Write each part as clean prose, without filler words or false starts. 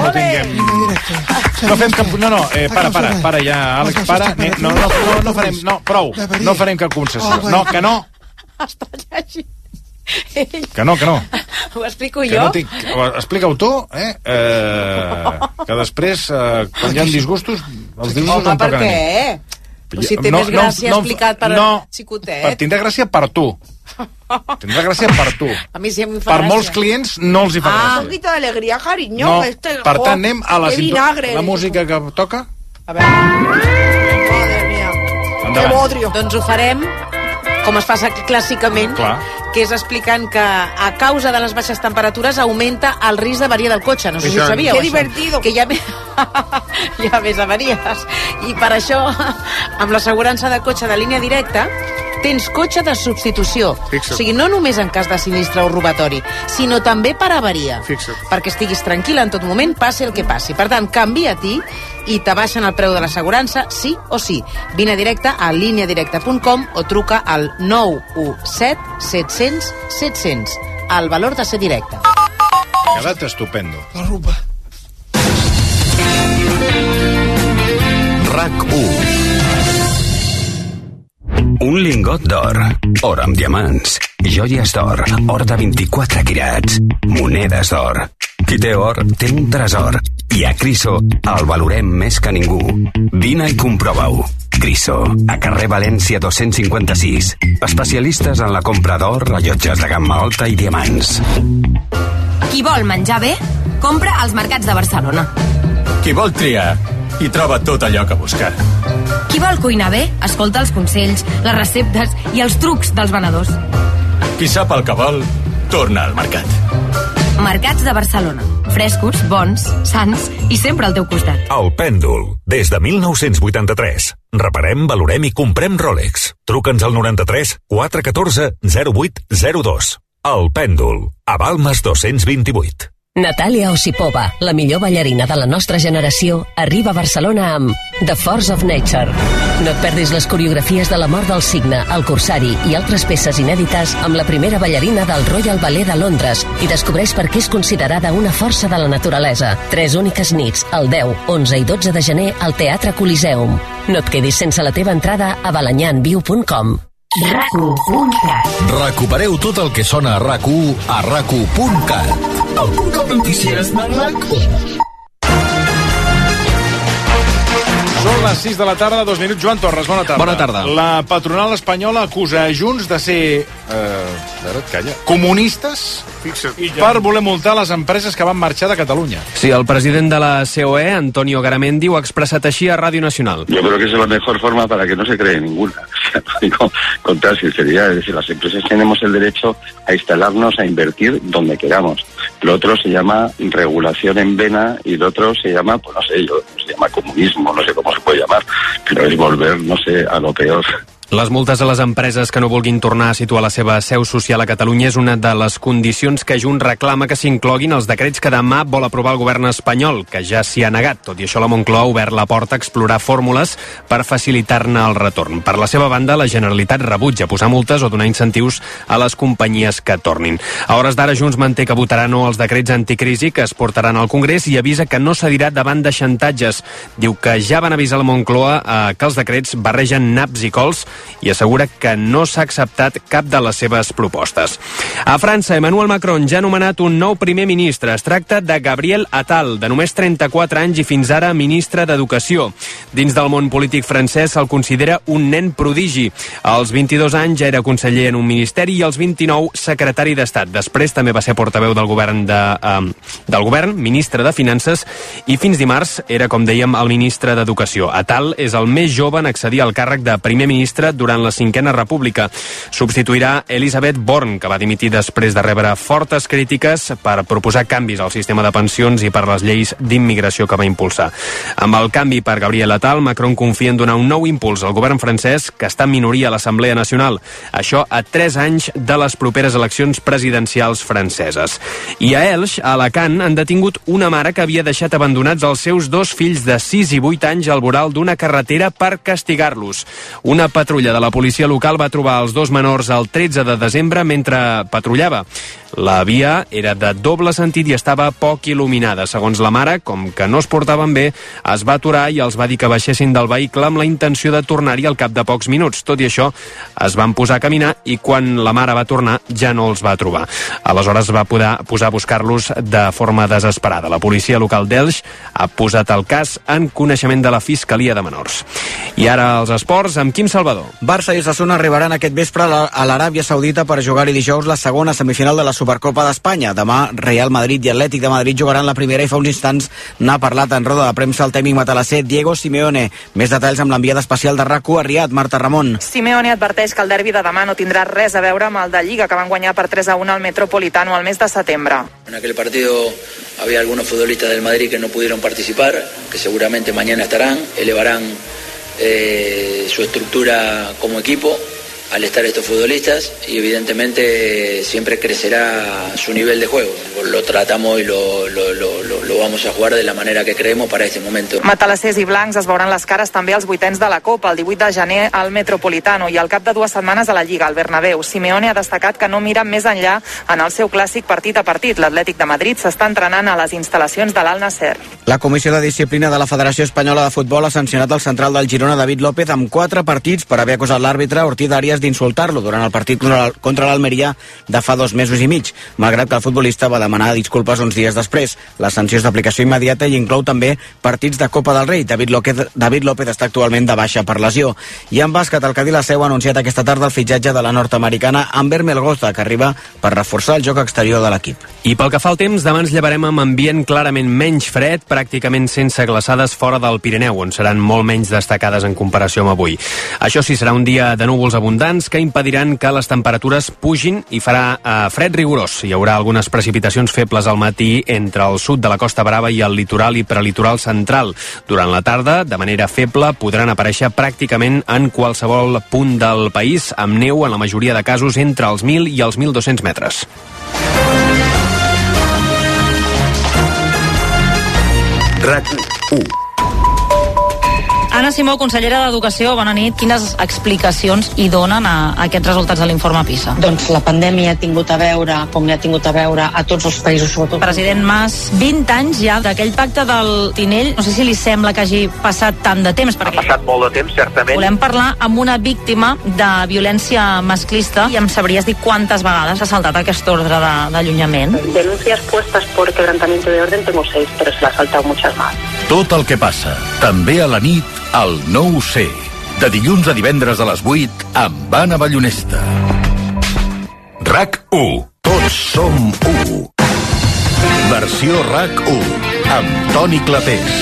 no tinguem... No fem cap... No, para ja, Àlex, para. No farem... No, prou. No farem cap concessió. No, que no. Està llegint. Que no. Ho explico jo? Explica-ho tu, que després, quan hi ha disgustos, els disgustos em toquen a mi. Home, per què? Si té més gràcia explicat per xicotet. Tindrà gràcia per tu. Tindrà gràcia per tu. A mi sí em fa gràcia. Per molts clients no els hi fa gràcia. Un poquito d'alegria, cariño. Per tant, anem a la música que toca. A veure. Madre mía. Que bodrio. Doncs ho farem com es fa clàssicament, que és explicant que a causa de les baixes temperatures augmenta el risc d'avaria del cotxe. No sé si ho sabíeu. Que divertido. Que hi ha més avaries. I per això, amb l'assegurança de cotxe de línia directa, tens cotxe de substitució. Fixa't. O sigui, no només en cas de sinistre o robatori, sinó també per avaria. Fixa't. Perquè estiguis tranquil·la en tot moment, passi el que passi. Per tant, canvia-t'hi i t'abaixen el preu de l'assegurança, sí o sí. Vine directe a lineadirecta.com o truca al 917 700 700. El valor de ser directe. Ha quedat estupendo. La rupa. RAC1. Un lingot d'or, or amb diamants, joies d'or, or de 24 quirats, monedes d'or. Qui té or, té un tresor. I a Criso el valorem més que ningú. Vine i comprova-ho. Criso, a carrer València 256. Especialistes en la compra d'or, rellotges de gamma alta i diamants. Qui vol menjar bé, compra als mercats de Barcelona. Qui vol triar, hi troba tot allò que busca. Qui vol cuinar bé, escolta els consells, les receptes i els trucs dels venedors. Qui sap el que vol, torna al mercat. Mercats de Barcelona. Frescos, bons, sans i sempre al teu costat. El Pèndol. Des de 1983. Reparem, valorem i comprem Rolex. Truca'ns al 93 414 0802. El Pèndol. A Balmes 228. Natàlia Osipova, la millor ballarina de la nostra generació, arriba a Barcelona amb The Force of Nature. No et perdis les coreografies de La mort del cigne, El corsari i altres peces inèdites amb la primera ballarina del Royal Ballet de Londres i descobreix per què és considerada una força de la naturalesa. 3 úniques nits, el 10, 11 i 12 de gener al Teatre Coliseum. No et quedis sense la teva entrada a balanyanviu.com. RAC1.cat. Recupereu tot el que sona a RAC1 a RAC1.cat. El punt de notícies de RAC1. Són les 6 de la tarda, 2 minuts. Joan Torres, bona tarda. Bona tarda. La patronal espanyola acusa a Junts de ser... comunistes per voler multar les empreses que van marxar de Catalunya. Sí, el president de la COE, Antonio Garamendi, ho ha expressat així a Ràdio Nacional. Yo creo que es la mejor forma para que no se cree ninguna. Con toda sinceridad, es decir, las empresas tenemos el derecho a instalarnos, a invertir donde queramos. Lo otro se llama regulación en vena y lo otro se llama, pues no sé, se llama comunismo, no sé cómo se puede llamar, pero es volver, no sé, a lo peor. Les multes a les empreses que no vulguin tornar a situar la seva seu social a Catalunya és una de les condicions que Junts reclama que s'incloguin els decrets que demà vol aprovar el govern espanyol, que ja s'hi ha negat. Tot i això, la Moncloa ha obert la porta a explorar fórmules per facilitar-ne el retorn. Per la seva banda, la Generalitat rebutja posar multes o donar incentius a les companyies que tornin. A hores d'ara, Junts manté que votarà no als decrets anticrisi que es portaran al Congrés i avisa que no cedirà davant de xantatges. Diu que ja van avisar la Moncloa que els decrets barregen naps i cols i assegura que no s'ha acceptat cap de les seves propostes. A França, Emmanuel Macron ja ha nomenat un nou primer ministre. Es tracta de Gabriel Attal, de només 34 anys i fins ara ministre d'Educació. Dins del món polític francès se'l considera un nen prodigi. Als 22 anys ja era conseller en un ministeri i als 29 secretari d'Estat. Després també va ser portaveu del govern, ministre de Finances i fins dimarts era, com dèiem, el ministre d'Educació. Attal és el més jove en accedir al càrrec de primer ministre durant la Cinquena República. Substituirà Elisabeth Borne, que va dimitir després de rebre fortes crítiques per proposar canvis al sistema de pensions i per les lleis d'immigració que va impulsar. Amb el canvi per Gabriel Attal, Macron confia en donar un nou impuls al govern francès, que està en minoria a l'Assemblea Nacional. Això a 3 anys de les properes eleccions presidencials franceses. I a Elx, a Alacant, han detingut una mare que havia deixat abandonats els seus 2 fills de 6 i 8 anys al voral d'una carretera per castigar-los. Una patrulla de la policia local va trobar els 2 menors el 13 de desembre mentre patrullava. La via era de doble sentit i estava poc il·luminada. Segons la mare, com que no es portaven bé, es va aturar i els va dir que baixessin del vehicle amb la intenció de tornar-hi al cap de pocs minuts. Tot i això, es van posar a caminar i quan la mare va tornar ja no els va trobar. Aleshores va poder posar a buscar-los de forma desesperada. La policia local d'Elx ha posat el cas en coneixement de la Fiscalia de Menors. I ara els esports amb Quim Salvador. Barça i Osasuna arribaran aquest vespre a l'Aràbia Saudita per jugar-hi dijous la segona semifinal de la Supercopa d'Espanya. Demà, Real Madrid i Atlètic de Madrid jugaran la primera i fa uns instants n'ha parlat en roda de premsa el tècnic matalasser Diego Simeone. Més detalls amb l'enviada especial de RAC1 a Riad, Marta Ramon. Simeone adverteix que el derbi de demà no tindrà res a veure amb el de Lliga, que van guanyar per 3-1 al Metropolitano al mes de setembre. En aquel partido había algunos futbolistas del Madrid que no pudieron participar, que seguramente mañana estarán, elevarán su estructura como equipo al estar estos futbolistas y evidentemente siempre crecerá su nivel de juego. Lo tratamos y lo vamos a jugar de la manera que creemos para este momento. Matalassers i blancs es veuran les cares també als vuitens de la Copa, el 18 de gener al Metropolitano i al cap de 2 setmanes a la Lliga, al Bernabéu. Simeone ha destacat que no mira més enllà en el seu clàssic partit a partit. L'Atlètic de Madrid s'està entrenant a les instal·lacions de l'Al-Nasser. La Comissió de Disciplina de la Federació Espanyola de Futbol ha sancionat el central del Girona, David López, amb 4 partits per haver acusat l'àrbitre Ortiz Arias d'insultar-lo durant el partit contra l'Almeria de fa 2 mesos i mig, malgrat que el futbolista va demanar disculpes uns dies després. La sanció és d'aplicació immediata i inclou també partits de Copa del Rei. David López està actualment de baixa per lesió. I en bàsquet, el Cadí La Seu ha anunciat aquesta tarda el fitxatge de la nord-americana Amber Melgoza, que arriba per reforçar el joc exterior de l'equip. I pel que fa al temps, demà ens llevarem amb ambient clarament menys fred, pràcticament sense glaçades fora del Pirineu, on seran molt menys destacades en comparació amb avui. Això sí, serà un dia de núvols abundants que impediran que les temperatures pugin i farà fred rigorós. Hi haurà algunes precipitacions febles al matí entre el sud de la Costa Brava i el litoral i prelitoral central. Durant la tarda, de manera feble, podran aparèixer pràcticament en qualsevol punt del país, amb neu en la majoria de casos entre els 1.000 i els 1.200 metres. RAC1. Anna Simó, consellera d'Educació, bona nit. Quines explicacions hi donen a aquests resultats de l'informe PISA? Doncs la pandèmia ha tingut a veure, com li ha tingut a veure a tots els països, sobretot. President Mas, 20 anys ja d'aquell pacte del Tinell. No sé si li sembla que hagi passat tant de temps. Ha passat molt de temps, certament. Volem parlar amb una víctima de violència masclista i em sabries dir quantes vegades ha saltat aquest ordre d'allunyament? Denuncias puestas por quebrantamiento de orden tengo 6, pero se le ha saltado muchas más. Tot el que passa, també a la nit, al 9C. De dilluns a divendres a les 8, amb Anna Ballonesta. RAC1. Tots som 1. Versió RAC1. Amb Toni Clapés.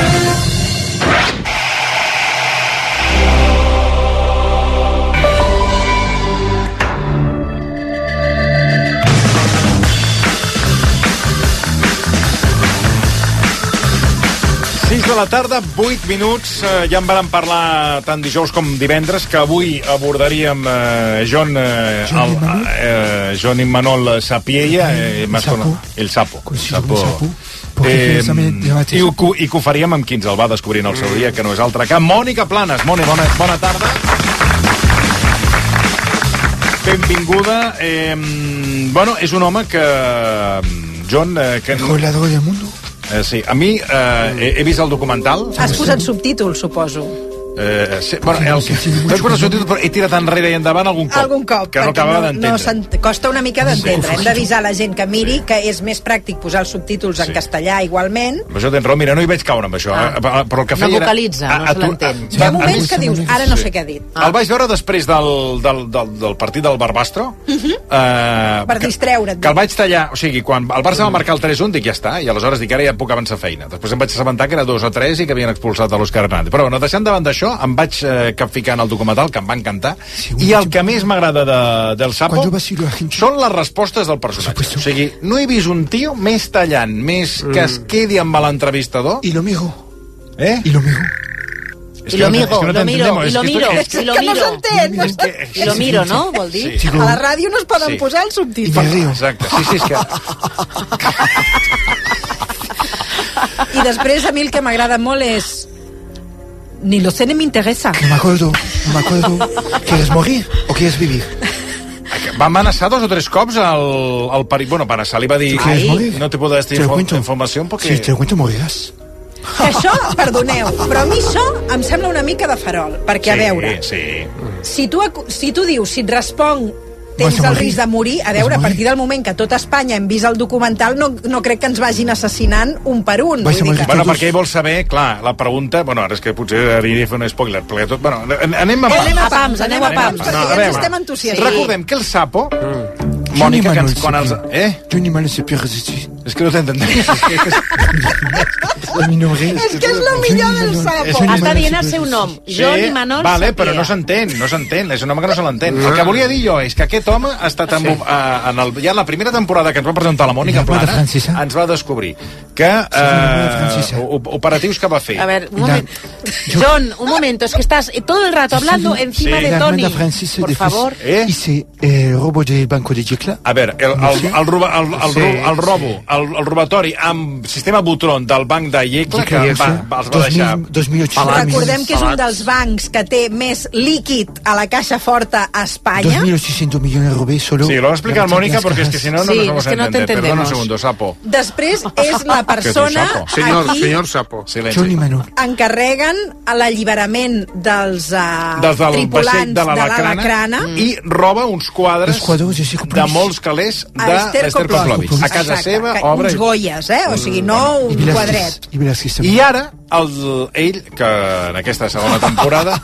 De la tarda, 8 minuts. Ja en vàrem parlar tant dijous com divendres, que avui abordaríem John Imanol Sapiella, el Sapo. I que ho faríem amb qui ens el va descobrint el seu dia, que no és altre que Mònica Planes. Mònica, bona tarda. Benvinguda. Bueno, és un home que... John... Mejor ladrón del mundo. Sí, a mi he vist el documental. Has posat subtítols, suposo. Sí, bueno, però he tirat enrere i endavant algun cop que no acabava d'entendre. Costa una mica d'entendre. Hem d'avisar la gent que miri que és més pràctic posar els subtítols en castellà igualment. Però això tens raó, mira, no hi veig caure amb això. Però el que feia no vocalitza, no se l'entén. Hi ha moments que dius, ara no sé què ha dit. El vaig veure després del partit del Barbastro. Per distreure't. Que el vaig tallar, o sigui, quan el Barça va marcar el 3-1, dic, ja està, i aleshores dic, ara ja puc avançar feina. Després em vaig assabentar que era 2 o 3 i que havien expulsat a l'Òscar Hernández. Però bueno, deixant davant d'això, em vaig capficar en el documental, que em va encantar, i el que més m'agrada del Sapo són les respostes del personatge. O sigui, no he vist un tio més tallant, més que es quedi amb l'entrevistador. I lo miro. I lo miro. I lo miro, no? Vol dir? A la ràdio no es poden posar els subtítols. Exacte, sí, és que... I després a mi el que m'agrada molt és... Ni lo sé ni me interesa. No me acuerdo. ¿Quieres morir o quieres vivir? va amenaçar 2 o 3 cops al perill. Bueno, para amenaçar li va dir no te puedo dar esta informació perquè... Si te lo cuento moriràs. Això, perdoneu, però a mi això em sembla una mica de farol, perquè a veure, si tu dius, si et responc tens el risc de morir, a veure, a partir del moment que tot Espanya hem vist el documental, no crec que ens vagin assassinant un per un. Bueno, perquè ell vol saber, clar, la pregunta, bueno, ara és que potser hauria de fer un spoiler, perquè tot, bueno, anem a pams. Anem a pams, perquè ens estem entusiasmats. Recordem que el sapo, Mònica, quan els... Tu ni mal ne se peut résister. És que no t'entenc. És que és el millor del sapo. Està dient el seu nom, Johnny Manol. Vale, però no s'entén, és un home que no se l'entén. El que volia dir jo és que aquest home ha estat ja en la primera temporada que ens va presentar la Mònica Plana, ens va descobrir que operatius que va fer. A ver, un moment. John, un momento, es que estás todo el rato hablando encima de Tony. Por favor. Hice el robo del banco de Jecla. A veure, el robatori amb sistema Butron del banc de Jecla que els va deixar... 2.800. Recordem que és un dels bancs que té més líquid a la caixa forta a Espanya. 2.800 millones robé solo... Sí, lo va a explicar Mónica porque es que si no nos vamos a entender. Perdona un segundo, Sapo. Després és la persona aquí... Senyor Sapo. Encarreguen l'alliberament dels tripulants de l'Alacrana i roba uns quadres de molts calés d'Ester Koplovich. A casa seva, obra... Uns Goyes, o sigui, no un quadret. I ara, ell, que en aquesta segona temporada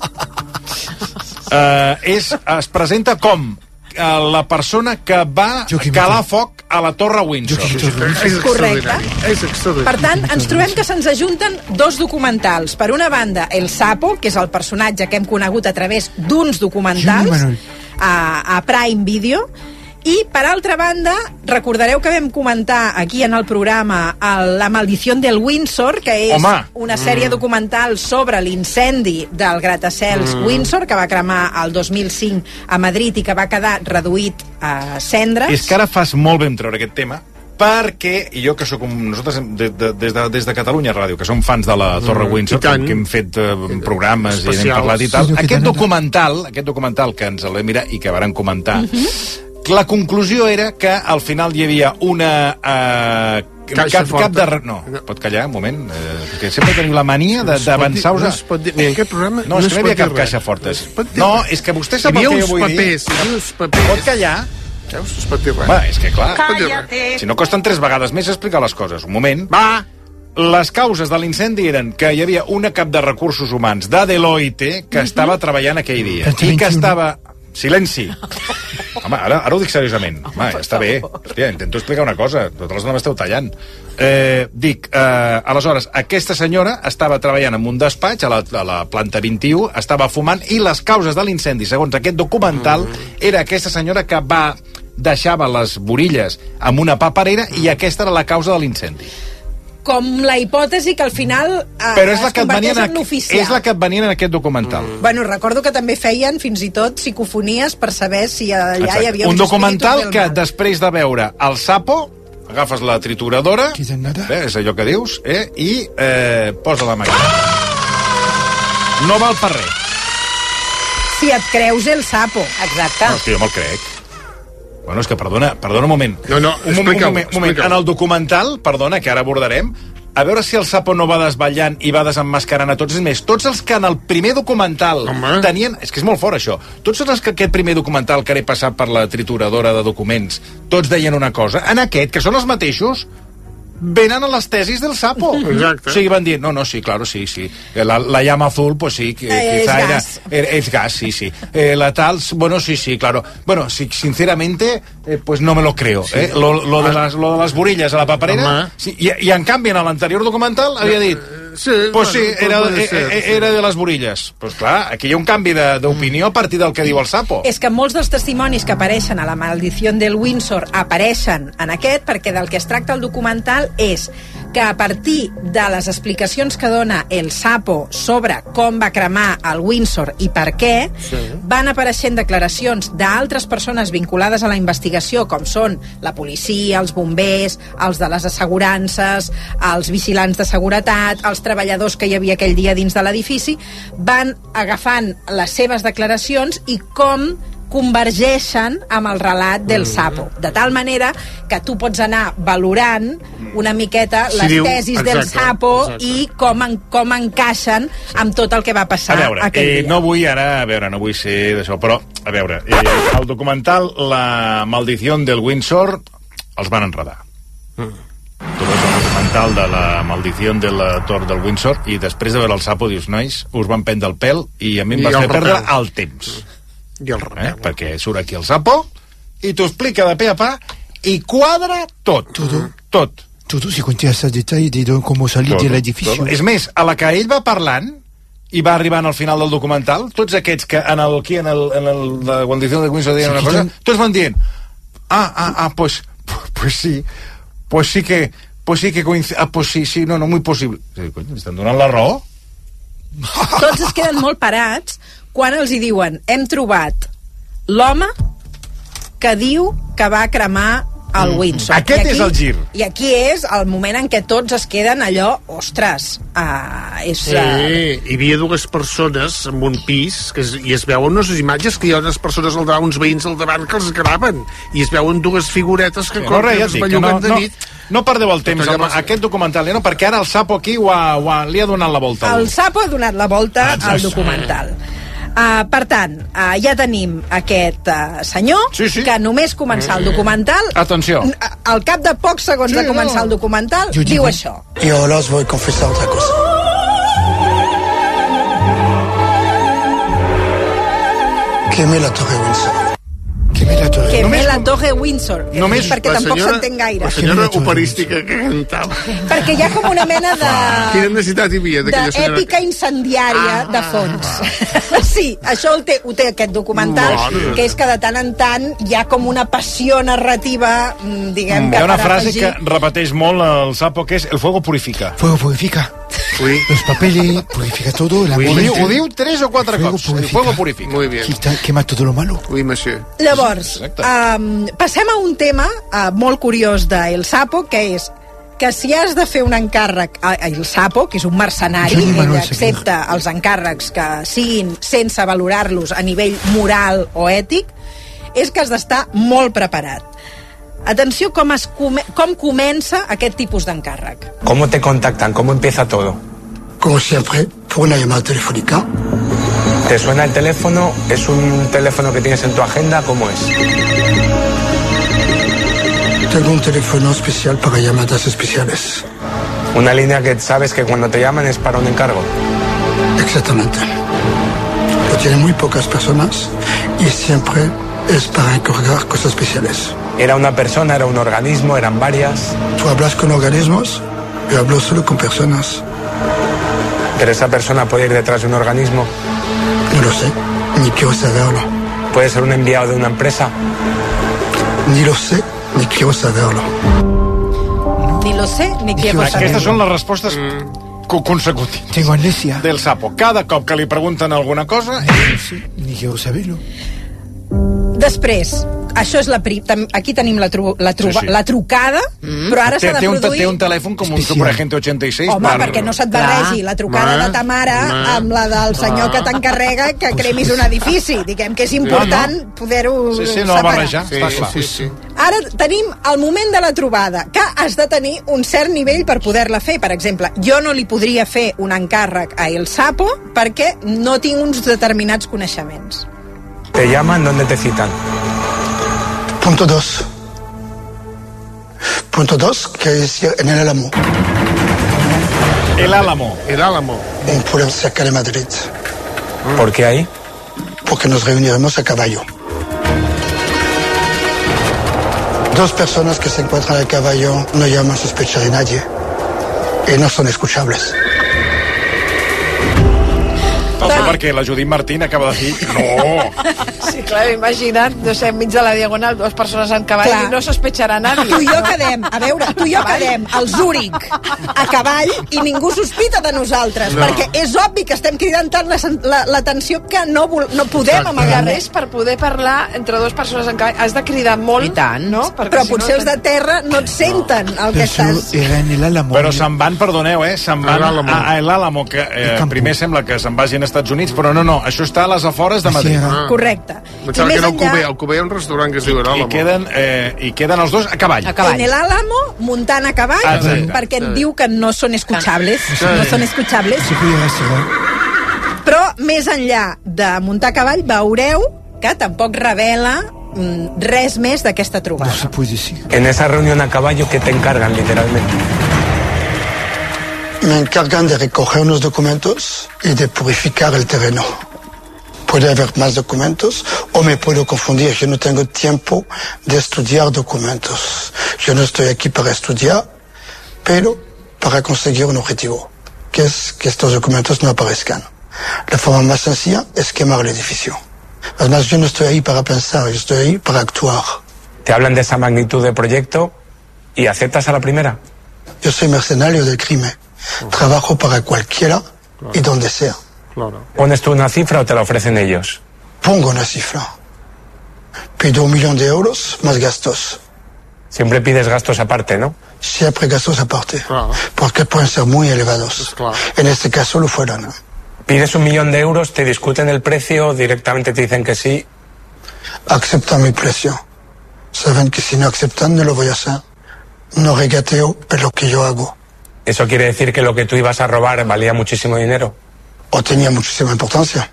es presenta com la persona que va calar foc a la Torre Windsor. És correcte. Per tant, ens trobem que se'ns ajunten 2 documentals. Per una banda, El Sapo, que és el personatge que hem conegut a través d'uns documentals a Prime Video, i, per altra banda, recordareu que vam comentar aquí en el programa La maldició del Windsor, que és una sèrie documental sobre l'incendi del gratacels Windsor, que va cremar el 2005 a Madrid i que va quedar reduït a cendres. És que ara fas molt bé en treure aquest tema, perquè jo que sóc nosaltres des de Catalunya Ràdio, que som fans de la Torre Windsor, que hem fet programes i hem parlat i tal, aquest documental que ens el vam mirar i que varen comentar, la conclusió era que al final hi havia una cap de... No, pot callar un moment, que sempre teniu la mania d'avançar-vos... No es pot dir, ni en aquest programa no és que no hi havia cap caixa forta. No, és que vostè sap el que jo vull dir. Pot callar? Veus? Es pot dir res. Va, és que clar, si no costen 3 vegades més explicar les coses. Un moment. Va! Les causes de l'incendi eren que hi havia una cap de recursos humans de Deloitte que estava treballant aquell dia i que estava... Silenci. Home, ara ho dic seriosament. Home, està bé. Hòstia, intento explicar una cosa. Vosaltres no m'esteu tallant. Aleshores, aquesta senyora estava treballant en un despatx a la planta 21, estava fumant, i les causes de l'incendi, segons aquest documental, era aquesta senyora que deixava les borilles amb una paperera i aquesta era la causa de l'incendi. Com la hipòtesi que al final es converteix en l'oficial. És la que et venien en aquest documental. Bueno, recordo que també feien fins i tot psicofonies per saber si allà hi havia un documental que després de veure El Sapo, agafes la trituradora, és allò que dius, i posa la màquina. No val per res. Si et creus El Sapo. Exacte. No, és que jo me'l crec. Bueno, és que perdona un moment. No, un moment. En el documental, perdona, que ara abordarem, a veure si el Sapo no va desvetllant i va desemmascarant a tots. És més, tots els que en el primer documental tenien... És que és molt fort, això. Tots els que aquest primer documental que he passat per la trituradora de documents, tots deien una cosa. En aquest, que són els mateixos, venen a les tesis del Sapo. Exacte. O sigui, van dir, no, sí, claro, sí. La llama azul, pues sí, quizá es gas, sí. La tal, bueno, sí, claro. Bueno, sinceramente, pues no me lo creo. Lo de las borillas a la paperera. Sí, y en canvi, en l'anterior documental havia dit, pues sí, era de les borilles. Pues clar, aquí hi ha un canvi d'opinió a partir del que diu el Sapo. És que molts dels testimonis que apareixen a La maldició del Windsor apareixen en aquest, perquè del que es tracta el documental és que a partir de les explicacions que dona el Sapo sobre com va cremar el Windsor i per què, van apareixent declaracions d'altres persones vinculades a la investigació, com són la policia, els bombers, els de les assegurances, els vigilants de seguretat, els treballadors que hi havia aquell dia dins de l'edifici, van agafant les seves declaracions i com convergeixen amb el relat del Sapo, de tal manera que tu pots anar valorant una miqueta les tesis del Sapo i com encaixen amb tot el que va passar aquell dia. No vull ser d'això, però, a veure, el documental La maldición del Windsor els van enredar. Tu veus el documental de La maldición de la Torre del Windsor i després de veure el Sapo dius, nois, us van prendre el pèl i a mi em vas fer perdre el temps. Perquè surt aquí el Sapo i t'ho explica de pe a pa i quadra tot. Todo si contiene els detalls de com salir de l'edifici. És més, a la que ell va parlant i va arribant al final del documental, tots aquests que en la maldición del Windsor deien una cosa, tots van dient pues sí que coincide, pues sí, no, muy posible. Estan donant la raó? Tots es queden molt parats quan els hi diuen, hem trobat l'home que diu que va cremar el Windsor. Aquest és el gir. I aquí és el moment en què tots es queden allò, ostres, hi havia dues persones en un pis i es veuen unes imatges que hi ha unes persones al davant, uns veïns al davant que els graven i es veuen dues figuretes que es belluguen de nit. No perdeu el temps amb aquest documental, perquè ara el Sapo aquí li ha donat la volta. El Sapo ha donat la volta al documental. Per tant, ja tenim aquest senyor que només començar el documental, atenció, al cap de pocs segons de començar el documental, diu això. Y ahora os voy a confesar otra cosa. Quemé la Torre Windsor. Quemé la Torre Windsor. Només perquè tampoc s'entén gaire. La senyora operística que cantava. Perquè hi ha com una mena de... Quina necessitat hi havia d'aquella senyora? D'èpica incendiària de fons. Sí, això ho té aquest documental, que és que de tant en tant hi ha com una passió narrativa, diguem que... Hi ha una frase que repeteix molt el Sapo, que és el fuego purifica. Fuego purifica. Los papeles, purifica todo. Ho diu 3 o 4 cops. El fuego purifica. Muy bien. Quema todo lo malo. Oui, monsieur. Llavors, passem a un tema molt curiós d'El Sapo, que és que si has de fer un encàrrec a El Sapo, que és un mercenari, ell accepta els encàrrecs que siguin sense valorar-los a nivell moral o ètic, és que has d'estar molt preparat. Atenció com comença aquest tipus d'encàrrec. ¿Cómo te contactan? ¿Cómo empieza todo? Como siempre, por una llamada telefónica. ¿Te suena el teléfono? ¿Es un teléfono que tienes en tu agenda? ¿Cómo es? Tengo un teléfono especial para llamadas especiales. ¿Una línea que sabes que cuando te llaman es para un encargo? Exactamente. Lo tienen muy pocas personas y siempre es para encargar cosas especiales. ¿Era una persona, era un organismo, eran varias? Tú hablas con organismos, yo hablo solo con personas. ¿Pero esa persona puede ir detrás de un organismo? No lo sé, ni quiero saberlo. ¿Puede ser un enviado de una empresa? Ni lo sé, ni quiero saberlo. Ni lo sé, ni quiero saberlo. Aquestes són les respostes consecutives. Tengo amnesia. Del Sapo. Cada cop que li pregunten alguna cosa... Sí, ni quiero saberlo. Després, això és aquí tenim la trucada, però ara s'ha de produir... Té un telèfon com un Superagente 86. Home, perquè no se't barregi la trucada de ta mare amb la del senyor que t'encarrega que cremis un edifici. Diguem que és important poder-ho separar. No barrejar, està clar. Ara tenim el moment de la trobada, que has de tenir un cert nivell per poder-la fer. Per exemple, jo no li podria fer un encàrrec a El Sapo perquè no tinc uns determinats coneixements. ¿Te llaman? ¿Dónde te citan? Punto 2. Punto 2, quiere decir en el Álamo. El Álamo. El Álamo. Un pueblo cerca de Madrid. ¿Por qué ahí? Porque nos reuniremos a caballo. 2 personas que se encuentran a caballo no llaman sospecha de nadie y no son escuchables. Perquè la Judit Martín acaba de dir no. Sí, clar, imagina't, no sé, enmig de la diagonal, 2 persones en cavall i no sospecharà nadie. Tu i jo quedem, a veure, al Zúrich a cavall i ningú sospita de nosaltres, perquè és obvi que estem cridant tant l'atenció que no podem amagar res. Per poder parlar entre 2 persones en cavall has de cridar molt. I tant. No? Però potser els de terra no et senten el que estàs... Però se'n van, perdoneu, se'n van a l'Álamo, que primer sembla que se'n vagin als Estats Units, però no, això està a les afores de Madrid. Correcte. Pensava que era el Cuber, un restaurant que es diu l'Àlamo. I queden els dos a cavall. En el Álamo, muntant a cavall, perquè diu que no són escuchables. No són escuchables. Però més enllà de muntar a cavall, veureu que tampoc revela res més d'aquesta trobada. No se puede decir. En esa reunión a caballo, ¿qué te encargan literalmente? Me encargan de recoger unos documentos y de purificar el terreno. Puede haber más documentos o me puedo confundir. Yo no tengo tiempo de estudiar documentos. Yo no estoy aquí para estudiar, pero para conseguir un objetivo, que es que estos documentos no aparezcan. La forma más sencilla es quemar el edificio. Además, yo no estoy ahí para pensar, yo estoy ahí para actuar. Te hablan de esa magnitud de proyecto y aceptas a la primera. Yo soy mercenario del crimen. Trabajo para cualquiera y donde sea. ¿Pones tú una cifra o te la ofrecen ellos? Pongo una cifra. Pido 1 millón de euros más gastos. Siempre pides gastos aparte, ¿no? Siempre gastos aparte. Porque pueden ser muy elevados. En este caso lo fueron. Pides 1 millón de euros, te discuten el precio, directamente te dicen que sí. Aceptan mi precio. Saben que si no aceptan no lo voy a hacer. No regateo, pero lo que yo hago. ¿Eso quiere decir que lo que tú ibas a robar valía muchísimo dinero? O tenía muchísima importancia.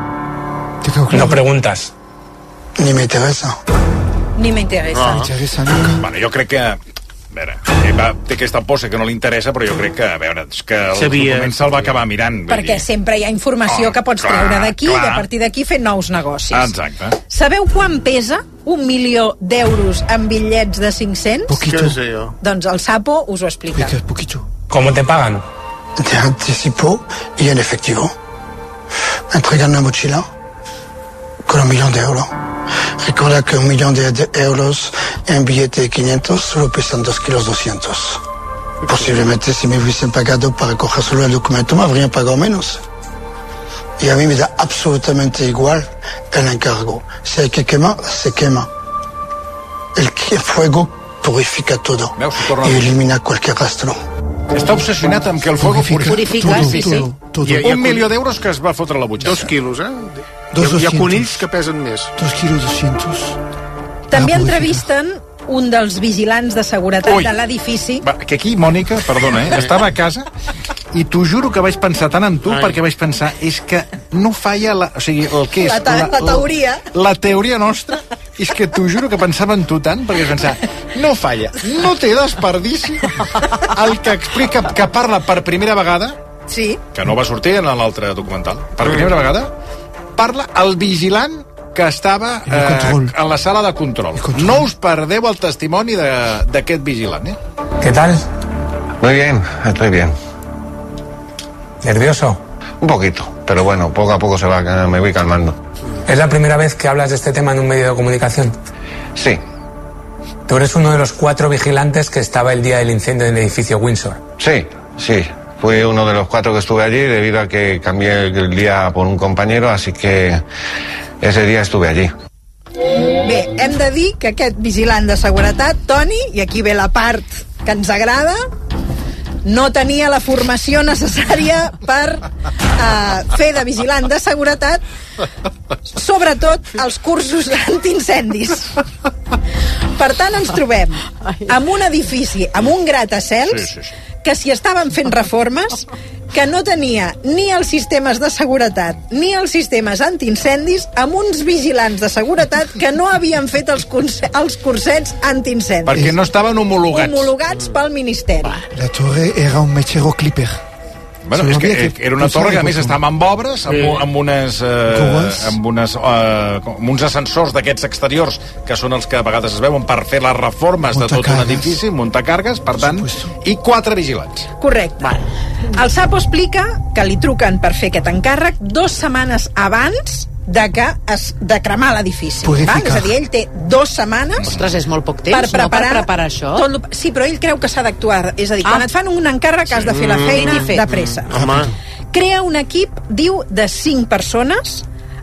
No preguntas. Ni me interesa. Ni me interesa. Bueno, jo crec que... A veure, té aquesta pose que no li interessa, però jo crec que, a veure, és que el document se'l va acabar mirant. Perquè sempre hi ha informació que pots treure d'aquí i a partir d'aquí fer nous negocis. Exacte. Sabeu quan pesa 1 milió d'euros en bitllets de 500? Poquito. Doncs el Sapo us ho explica. ¿Cómo te pagan? De anticipo y en efectivo. Me entregan una mochila con 1 millón de euros. Recuerda que 1 millón de euros en billete de 500 solo pesan 2 kilos 200. Posiblemente si me hubiesen pagado para coger solo el documento me habrían pagado menos. Y a mí me da absolutamente igual el encargo. Si hay que quemar, se quema. El fuego purifica todo y elimina cualquier rastro. Està obsessionat amb que el fuego purifica. Sí. 1 milió d'euros que es va fotre a la butxaca. 2 quilos, Hi ha conills que pesen més. 2 quilos 200. També entrevisten un dels vigilants de seguretat de l'edifici. Que aquí, Mònica, perdona, estava a casa i t'ho juro que vaig pensar tant en tu perquè vaig pensar, és que no falla o sigui, el que és... La teoria. La teoria nostra, és que t'ho juro que pensava en tu tant perquè vaig pensar, no falla, no té desperdici el que explica, que parla per primera vegada, que no va sortir en l'altre documental, per primera vegada parla el vigilant que estava en la sala de control. No us perdeu el testimoni d'aquest vigilant, ¿Qué tal? Muy bien, estoy bien. ¿Nervioso? Un poquito, pero bueno, poco a poco me voy calmando. ¿Es la primera vez que hablas de este tema en un medio de comunicación? Sí. Tú eres uno de los 4 vigilantes que estaba el día del incendio en el edificio Windsor. Sí. Fui uno de los 4 que estuve allí debido a que cambié el día por un compañero, así que ese día estuve allí. Bé, hem de dir que aquest vigilant de seguretat, Toni, i aquí ve la part que ens agrada, no tenia la formació necessària per fer de vigilant de seguretat, sobretot els cursos antiincendis. Per tant, ens trobem amb un edifici, amb un gratacels, que s'hi estaven fent reformes, que no tenia ni els sistemes de seguretat ni els sistemes antiincendis, amb uns vigilants de seguretat que no havien fet els cursets antiincendis. Perquè no estaven homologats. Homologats pel Ministeri. La torre era un mechero clipper. Bueno, és que era una torre que a més estava amb obres, amb uns ascensors d'aquests exteriors que són els que a vegades es veuen per fer les reformes de tot un edifici, muntacargues, per tant, i 4 vigilants. Correcte. El Sapo explica que li truquen per fer aquest encàrrec 2 setmanes abans de cremar l'edifici. És a dir, ell té 2 setmanes. Ostres, és molt poc temps, per preparar això. Sí, però ell creu que s'ha d'actuar. És a dir, quan et fan un encàrrec has de fer la feina de pressa. Crea un equip, diu, de 5 persones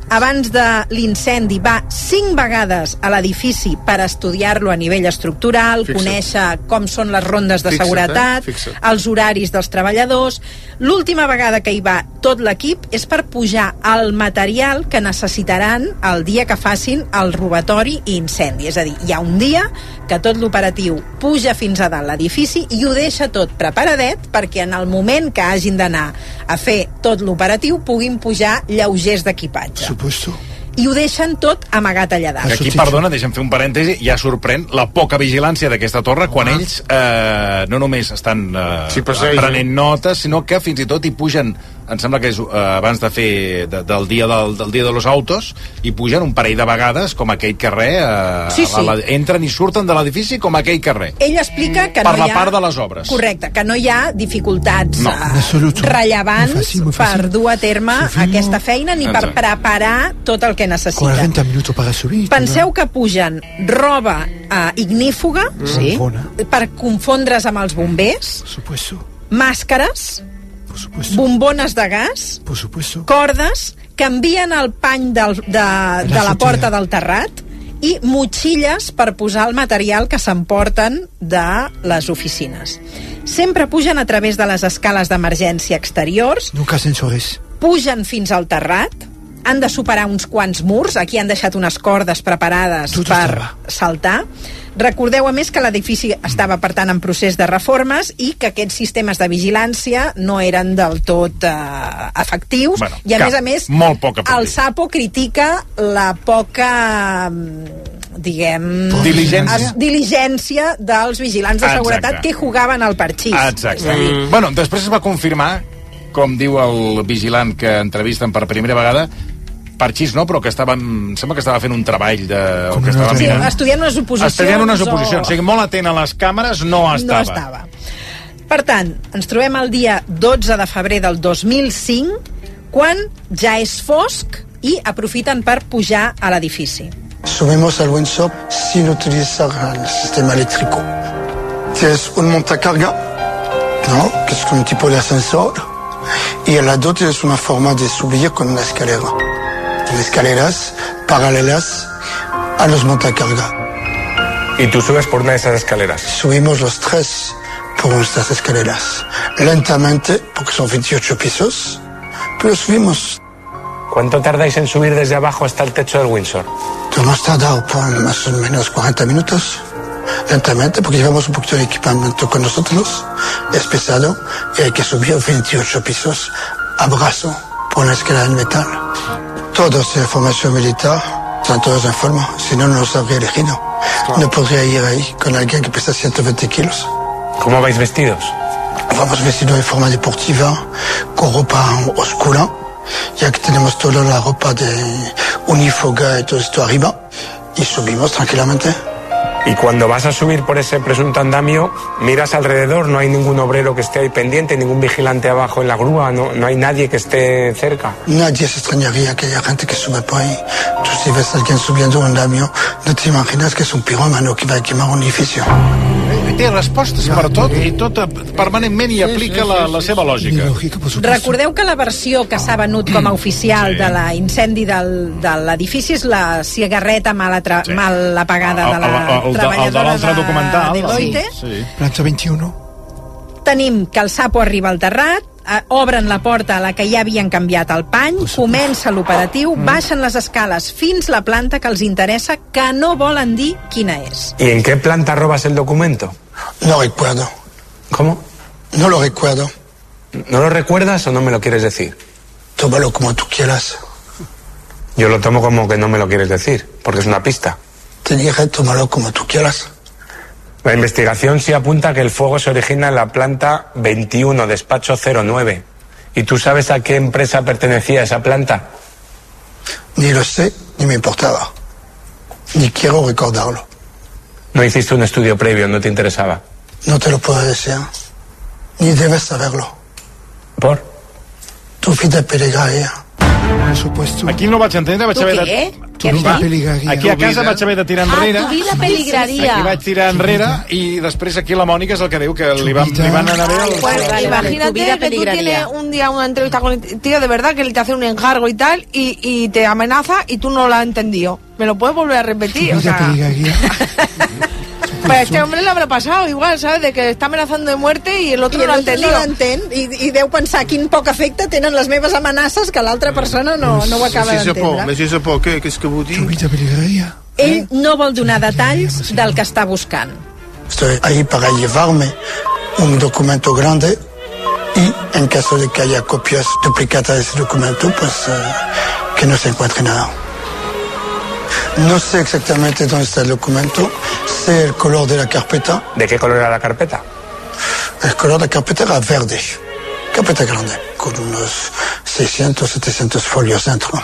abans de l'incendi va 5 vegades a l'edifici per estudiar-lo a nivell estructural, conèixer com són les rondes de seguretat, els horaris dels treballadors. L'última vegada que hi va tot l'equip és per pujar el material que necessitaran el dia que facin el robatori i incendi. És a dir, hi ha un dia que tot l'operatiu puja fins a dalt l'edifici i ho deixa tot preparadet perquè en el moment que hagin d'anar a fer tot l'operatiu puguin pujar lleugers d'equipatge. Suposo. I ho deixen tot amagat allà dalt. Aquí, perdona, deixa'm fer un parèntesi, ja sorprèn la poca vigilància d'aquesta torre quan ells no només estan prenent notes, sinó que fins i tot hi pugen, em sembla que és abans de fer del dia de los autos, hi pugen un parell de vegades com aquell carrer, entren i surten de l'edifici com aquell carrer. Ell explica que per la part de les obres. Correcte, que no hi ha dificultats rellevants per dur a terme aquesta feina ni per preparar tot el que necessita. 40 minuts per subir. Penseu que pugen roba ignífuga per confondre's amb els bombers, màscares, bombones de gas, cordes, canvien el pany de la porta del terrat i motxilles per posar el material que s'emporten de les oficines. Sempre pugen a través de les escales d'emergència exteriors, nunca ascensores, pugen fins al terrat, han de superar uns quants murs, aquí han deixat unes cordes preparades per saltar. Recordeu, a més, que l'edifici estava, per tant, en procés de reformes i que aquests sistemes de vigilància no eren del tot efectius. I, a més, el Sapo critica la poca diligència dels vigilants de seguretat que jugaven al parxís. Exacte. Bueno, després es va confirmar, com diu el vigilant que entrevisten per primera vegada, parxís no, però que sembla que estava fent un treball estudiant unes oposicions. O sigui, molt atent a les càmeres no estava. Per tant, ens trobem el dia 12 de febrer del 2005, quan ja és fosc i aprofiten per pujar a l'edifici. Subimos al Windsor sin utilizar el sistema eléctrico. Tienes un montacarga, ¿no? Que es un tipo de ascensor, y al lado tienes una forma de subir con una escalera. Escaleras paralelas a los montacargas. ¿Y tú subes por una de esas escaleras? Subimos los tres por estas escaleras. Lentamente, porque son 28 pisos, pero subimos. ¿Cuánto tardáis en subir desde abajo hasta el techo del Windsor? Hemos tardado por más o menos 40 minutos. Lentamente, porque llevamos un poquito de equipamiento con nosotros. Es pesado y hay que subir 28 pisos a brazo por una escalera de metal. Todos de formación militar, están todos en forma, si no, no los habría elegido. No podría ir ahí con alguien que pesa 120 kilos. ¿Cómo vais vestidos? Vamos vestidos de forma deportiva, con ropa oscura, ya que tenemos toda la ropa de unífuga y todo esto arriba, y subimos tranquilamente. Y cuando vas a subir por ese presunto andamio, miras alrededor, no hay ningún obrero que esté ahí pendiente, ningún vigilante abajo en la grúa, no hay nadie que esté cerca. Nadie se extrañaría que haya gente que sube por ahí. Tú si ves a alguien subiendo un andamio, no te imaginas que es un pirómano que va a quemar un edificio. Té respostes per tot i tot permanentment hi aplica la seva lògica. Recordeu que la versió que s'ha venut com a oficial de l'incendi de l'edifici és la cigarreta mal apagada de la treballadora de Deloitte. Planta 21. Tenim que el Sapo arriba al terrat, obren la porta a la que ja havien canviat el pany, comença l'operatiu, baixen les escales fins la planta que els interessa, que no volen dir quina és. ¿Y en qué planta robas el documento? No recuerdo. ¿Cómo? No lo recuerdo. ¿No lo recuerdas o no me lo quieres decir? Tómalo como tú quieras. Yo lo tomo como que no me lo quieres decir, porque es una pista. Te dije, tómalo como tú quieras. La investigación sí apunta que el fuego se origina en la planta 21, despacho 09. ¿Y tú sabes a qué empresa pertenecía esa planta? Ni lo sé, ni me importaba. Ni quiero recordarlo. ¿No hiciste un estudio previo? ¿No te interesaba? No te lo puedo decir. Ni debes saberlo. ¿Por? Tu vida peligra a ella. Aquí no vaig entendre, vaig haver de... Aquí a casa vaig haver de tirar enrere. Tu vida peligraria. Aquí vaig tirar enrere i després aquí la Mònica és el que diu que li van anar bé el... Imagínate que tú tienes un día una entrevista con el tío de verdad que él te hace un encargo y tal y te amenaza y tú no lo has entendido. ¿Me lo puedes volver a repetir? O sea... Pues a este hombre le habrá pasado igual, ¿sabes? De que està amenazando de muerte i l'altre no l'ha entendido. No l'entén i deu pensar quin poc efecte tenen les meves amenaces que l'altra persona no ho acaba d'entendre. Mais je sais pas, qu'est-ce que vous dites? Ell no vol donar detalls del que està buscant. Estoy ahí para llevarme un documento grande y en caso de que haya copias duplicadas de ese documento, pues que no se encuentre nada. No sé exactamente dónde está el documento, sé el color de la carpeta. ¿De qué color era la carpeta? El color de la carpeta era verde, carpeta grande, con unos 600, 700 folios dentro.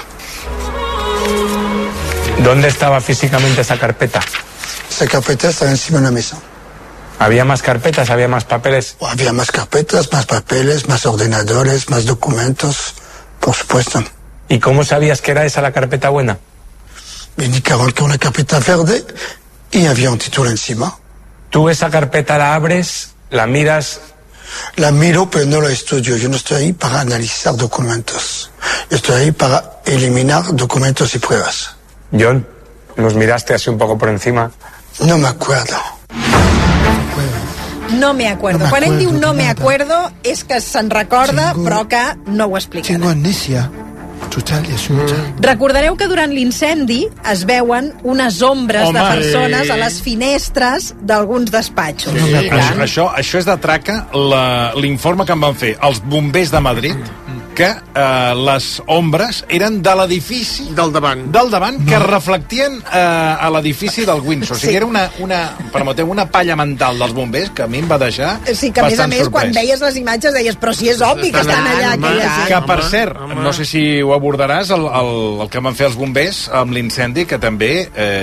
¿Dónde estaba físicamente esa carpeta? Esa carpeta estaba encima de una mesa. ¿Había más carpetas? ¿Había más papeles? Había más carpetas, más papeles, más ordenadores, más documentos, por supuesto. ¿Y cómo sabías que era esa la carpeta buena? Me indicaron que una carpeta verde y había un título encima. ¿Tú esa carpeta la abres, la miras? La miro, pero no la estudio. Yo no estoy ahí para analizar documentos. Yo estoy ahí para eliminar documentos y pruebas. John, ¿los miraste así un poco por encima? No me acuerdo. No me acuerdo. Quan ell diu no me acuerdo és que se'n recorda, però que no ho explicarà. Tengo amnesia. Total i absoluta. Recordareu que durant l'incendi es veuen unes ombres de persones a les finestres d'alguns despatxos. Això és de traca l'informe que em van fer els bombers de Madrid, que les ombres eren de l'edifici del davant que reflectien a l'edifici del Windsor. O sigui, era una palla mental dels bombers que a mi em va deixar sí, que a més, quan veies les imatges deies, però si és obvi que estan allà. Que per cert, no sé si ho abordaràs, el que van fer els bombers amb l'incendi, que també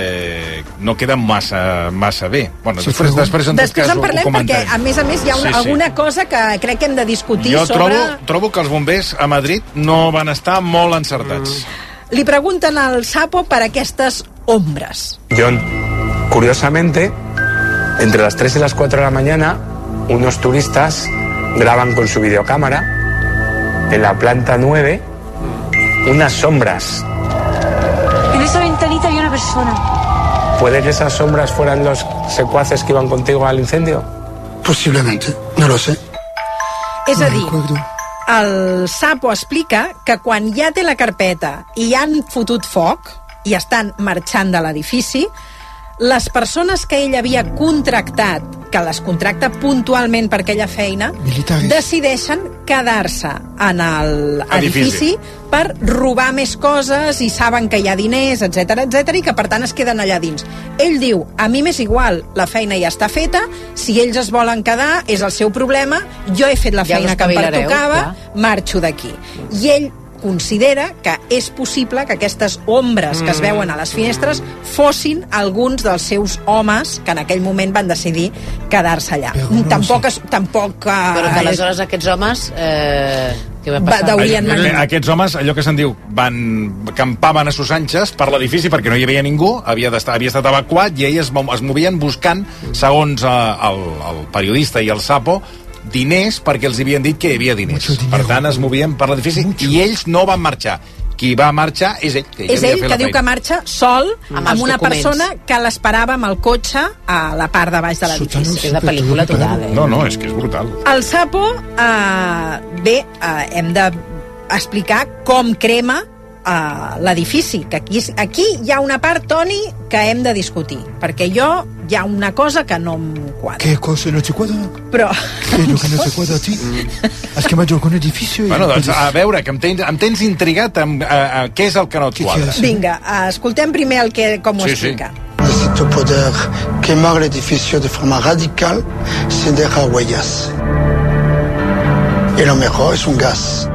no queda massa bé. Bueno, després en parlem, perquè a més hi ha alguna cosa que crec que hem de discutir sobre... Jo trobo que els bombers a Madrid no van estar molt encertats. Li pregunten al Sapo per aquestes ombres. John, curiosamente, entre las 3 y las 4 de la mañana, unos turistas graban con su videocámara en la planta 9 unas sombras. En esa ventanita hay una persona. ¿Puede que esas sombras fueran los secuaces que iban contigo al incendio? Posiblemente, no lo sé. És a dir, el Sapo explica que quan ja té la carpeta i han fotut foc i estan marxant de l'edifici, les persones que ell havia contractat, que les contracta puntualment per aquella feina, decideixen quedar-se en l'edifici per robar més coses i saben que hi ha diners, etc i que per tant es queden allà dins. Ell diu, a mi m'és igual, la feina ja està feta, si ells es volen quedar és el seu problema, jo he fet la feina que em pertocava, marxo d'aquí. I ell considera que és possible que aquestes ombres que es veuen a les finestres fossin alguns dels seus homes que en aquell moment van decidir quedar-se allà. Tampoc... Però que aleshores aquests homes... Què va passar? Aquests homes, allò que se'n diu, campaven a sus anches per l'edifici perquè no hi havia ningú, havia estat evacuat i ells es movien buscant, segons el periodista i el Sapo, diners perquè els havien dit que hi havia diners. Per tant, es movien per l'edifici i ells no van marxar. Qui va marxar és ell. És ell que diu que marxa sol amb una persona que l'esperava amb el cotxe a la part de baix de l'edifici. És de pel·lícula total, No, és que és brutal. El Sapo, hem d'explicar com crema l'edifici, que aquí hi ha una part, Toni, que hem de discutir, perquè hi ha una cosa que no em quadra. ¿Qué cosa no te cuadra? Però... ¿Qué es lo que no te cuadra a ti? Has quemado algún edificio? Bueno, doncs, a veure, que em tens intrigat amb què és el que no et quadra. Vinga, escoltem primer com ho explica. Necesito poder quemar el edificio de forma radical sin dejar huellas. Y lo mejor es un gas.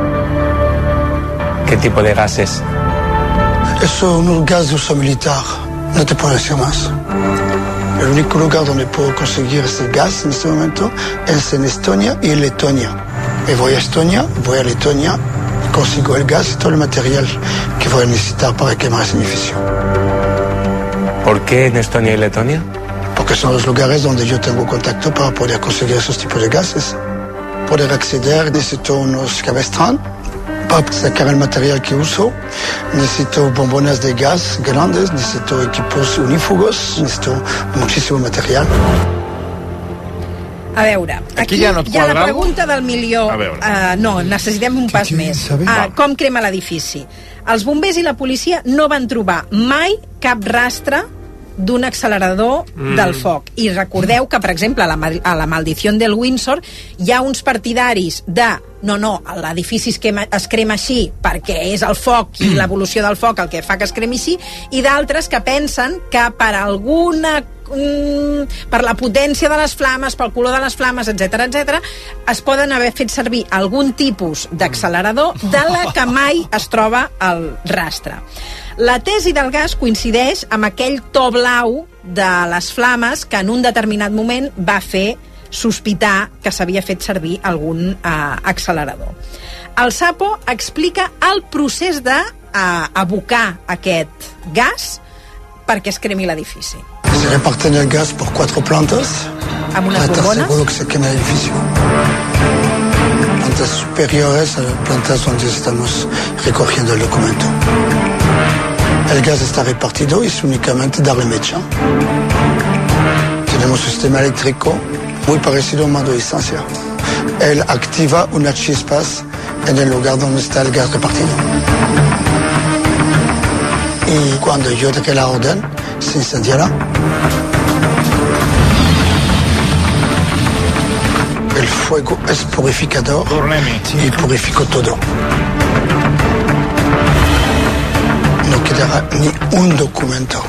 ¿Qué tipo de gases? Es un gas de uso militar, no te puedo decir más. El único lugar donde puedo conseguir ese gas en este momento es en Estonia y en Letonia. Me voy a Estonia, voy a Letonia consigo el gas y todo el material que voy a necesitar para quemar ese edificio. ¿Por qué en Estonia y Letonia? Porque son los lugares donde yo tengo contacto para poder conseguir esos tipos de gases. Poder acceder, necesito unos cabestrán para sacar el material que uso, necesito bombonas de gas grandes, necesito equipos unífugos, necesito muchísimo material. A veure, aquí ja no hi ha la pregunta del milió. No, necessitem un pas més. Com crema l'edifici? Els bombers i la policia no van trobar mai cap rastre d'un accelerador del foc. I recordeu que, per exemple, a la Maldición del Windsor hi ha uns partidaris de l'edifici es crema així perquè és el foc i l'evolució del foc el que fa que es cremi així, i d'altres que pensen que per la potència de les flames, pel color de les flames, etc, es poden haver fet servir algun tipus d'accelerador de la que mai es troba el rastre. La tesi del gas coincideix amb aquell to blau de les flames que en un determinat moment va fer sospitar que s'havia fet servir algun accelerador. El Sapo explica el procés d'abocar aquest gas perquè es cremi l'edifici. Se reparten el gas por 4 plantas para estar seguro que se quema el edificio. Plantas superiores a las plantas donde estamos recogiendo el documento. El gas está repartido y es únicamente darle mecha. Tenemos un sistema eléctrico muy parecido a un mando de distancia. Él activa unas chispas en el lugar donde está el gas repartido. Y cuando yo dé la orden, se incendiará. El fuego es purificador y purificó todo. No quedará ni un documento.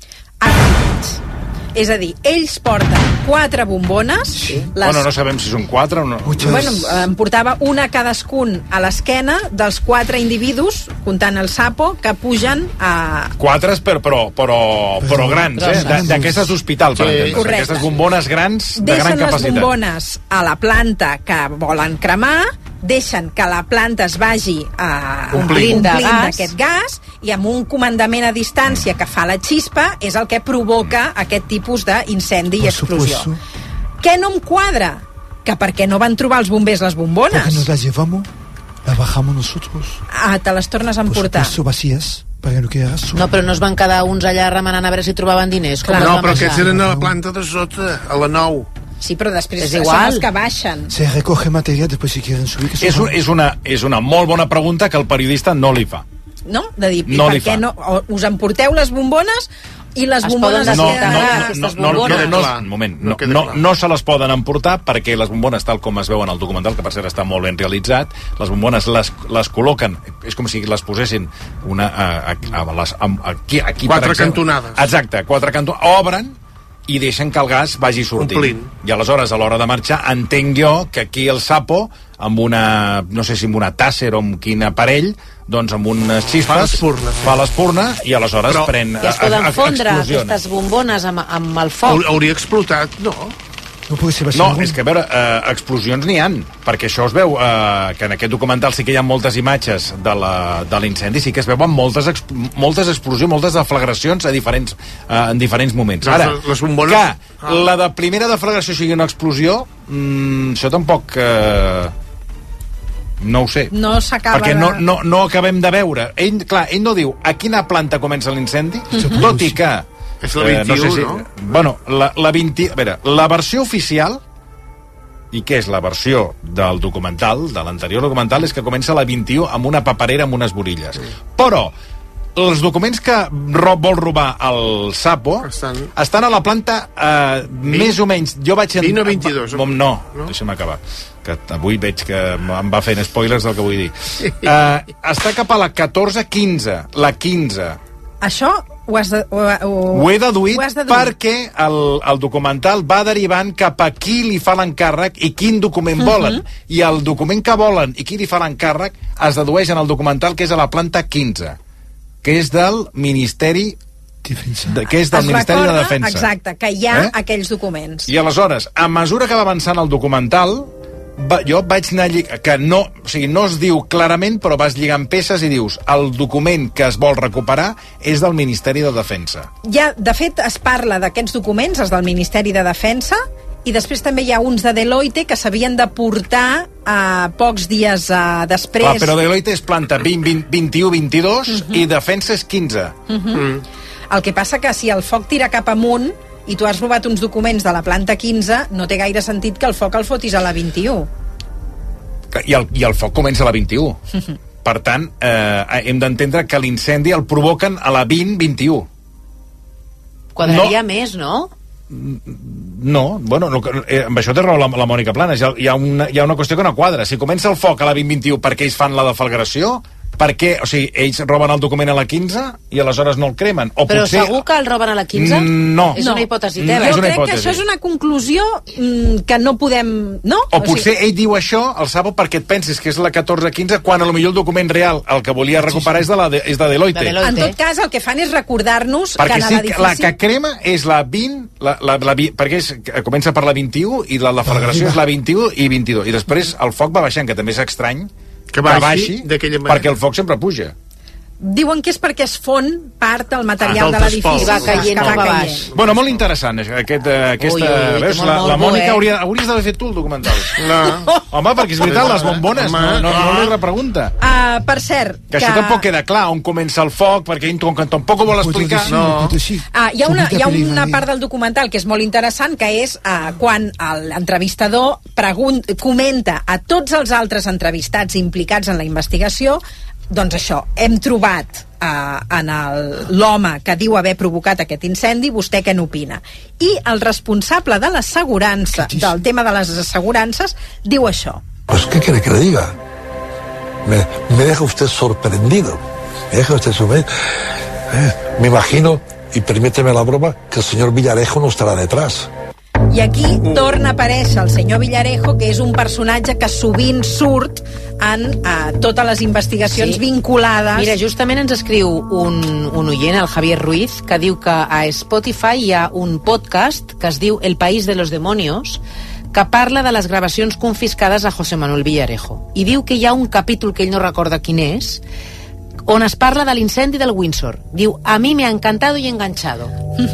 És a dir, ells porten 4 bombones. Bueno, no sabem si són 4 o no. Bueno, en portava una cadascun a l'esquena dels 4 individus, comptant el Sapo, que pugen a... 4 però grans, d'aquestes d'hospital, per entendre. Aquestes bombones grans de gran capacitat. Deixen les bombones a la planta que volen cremar, deixen que la planta es vagi omplint d'aquest gas, i amb un comandament a distància que fa la xispa és el que provoca aquest tipus d'incendi i explosió. Què no em quadra? Que per què no van trobar els bombers les bombones? Porque nos las llevamos, las bajamos nosotros. Te les tornes a emportar. Por supuesto, vacías. No, però no es van quedar uns allà remenant a veure si trobaven diners. No, però aquests eren a la planta de sota, a la 9. Sí, però després són els que baixen. Se recoge material, després si quieren subir... És una molt bona pregunta que el periodista no li fa. No? De dir, per què no? Us emporteu les bombones i les bombones es queden... No se les poden emportar perquè les bombones, tal com es veuen al documental, que per cert està molt ben realitzat, les bombones les col·loquen, és com si les posessin aquí 4 cantonades. Exacte, 4 cantonades, obren i deixen que el gas vagi sortint. Omplint. I aleshores, a l'hora de marxar, entenc jo que aquí el Sapo, amb una, no sé si amb una tàsser o amb quin aparell, doncs amb unes xispes fa l'espurna i aleshores pren explosions. I es poden fondre aquestes bombones amb el foc. Hauria explotat, no? No, és que a veure, explosions n'hi han, perquè això es veu que en aquest documental sí que hi ha moltes imatges de l'incendi, sí que es veuen moltes explosions, moltes deflagracions en diferents moments. Ara, que la de primera deflagració sigui una explosió, això tampoc... no ho sé. No s'acaba perquè no acabem de veure. Ell no diu a quina planta comença l'incendi, tot i que... És la 21, no? Bueno, la versió oficial, i què és la versió del documental, de l'anterior documental, és que comença la 21 amb una paperera amb unes borilles. Però els documents que vol robar el Sapo estan a la planta més o menys... Jo vaig... 20 o 22? No, deixa'm acabar, que avui veig que em va fent spoilers del que vull dir. Està cap a la 14-15, la 15. Això ho he deduït perquè el documental va derivant cap a qui li fa l'encàrrec i quin document volen. I el document que volen i qui li fa l'encàrrec es dedueix en el documental, que és a la planta 15, que és del Ministeri de Defensa. Exacte, que hi ha aquells documents. I aleshores, a mesura que va avançant el documental, jo vaig anar que no, o sigui, no es diu clarament, però vas lligant peces i dius el document que es vol recuperar és del Ministeri de Defensa. Ja, de fet, es parla d'aquests documents, els del Ministeri de Defensa, i després també hi ha uns de Deloitte que s'havien de portar pocs dies després. Però Deloitte és planta 20, 21, 22 i Defensa és 15. El que passa que si el foc tira cap amunt i tu has robat uns documents de la planta 15, no té gaire sentit que el foc el fotis a la 21. I el foc comença a la 21. Per tant, hem d'entendre que l'incendi el provoquen a la 20-21. Quadraria més, no? No, bueno, amb això té raó la Mònica Planes. Hi ha una qüestió que no quadra. Si comença el foc a la 20-21 perquè ells fan la deflagració, per què? O sigui, ells roben el document a la 15 i aleshores no el cremen. O però potser... segur que el roben a la 15? No. És una hipòtesi teva. Jo crec que això és una conclusió que no podem... No? O potser ell diu això, el Sapo, perquè et pensis que és la 14-15, quan potser el document real, el que volia recuperar és de Deloitte. En tot cas, el que fan és recordar-nos que en l'edifici... La que crema és la 20, perquè comença per la 21 i la deflagració és la 21 i 22. I després el foc va baixant, que també és estrany, que baixi perquè el foc sempre puja. Diuen que és perquè es fon part del material de l'edifici. Va caient cap a baix. Bueno, molt interessant aquesta... Veus, la Mònica hauries d'haver fet tu el documental. No. Home, perquè és veritat, les bombones, no li repregunta. Per cert... Que això tampoc queda clar on comença el foc, perquè ell tampoc ho vol explicar. Hi ha una part del documental que és molt interessant, que és quan l'entrevistador comenta a tots els altres entrevistats implicats en la investigació. Doncs això, hem trobat en l'home que diu haver provocat aquest incendi, vostè què n'opina? I el responsable de l'assegurança, del tema de les assegurances, diu això. Pues, ¿qué quiere que le diga? Me deja usted sorprendido. Me imagino, y permíteme la broma, que el señor Villarejo no estará detrás. I aquí torna a aparèixer el senyor Villarejo, que és un personatge que sovint surt en totes les investigacions vinculades. Mira, justament ens escriu un oient, el Javier Ruiz, que diu que a Spotify hi ha un podcast que es diu El País de los Demonios, que parla de les gravacions confiscades a José Manuel Villarejo. I diu que hi ha un capítol que ell no recorda quin és, on es parla de l'incendi del Windsor. Diu, a mi me ha encantado y enganchado.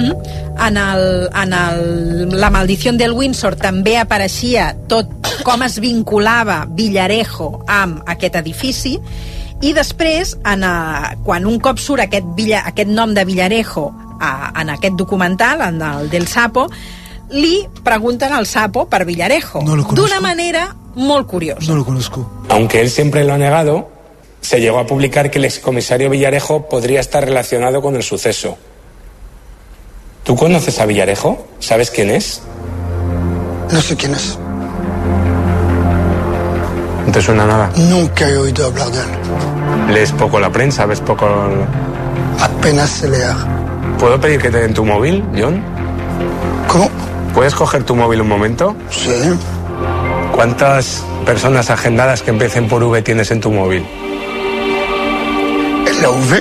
En La maldición del Windsor també apareixia tot com es vinculava Villarejo amb aquest edifici, i després, quan un cop surt aquest nom de Villarejo en aquest documental, en el del Sapo, li pregunten al Sapo per Villarejo, d'una manera molt curiosa. No lo conozco. Aunque él siempre lo ha negado, se llegó a publicar que el excomisario Villarejo podría estar relacionado con el suceso. ¿Tú conoces a Villarejo? ¿Sabes quién es? No sé quién es. ¿No te suena nada? Nunca he oído hablar de él. ¿Lees poco la prensa? ¿Ves poco...? Apenas sé leer. ¿Puedo pedir que te den tu móvil, John? ¿Cómo? ¿Puedes coger tu móvil un momento? Sí. ¿Cuántas personas agendadas que empiecen por V tienes en tu móvil? ¿En la V?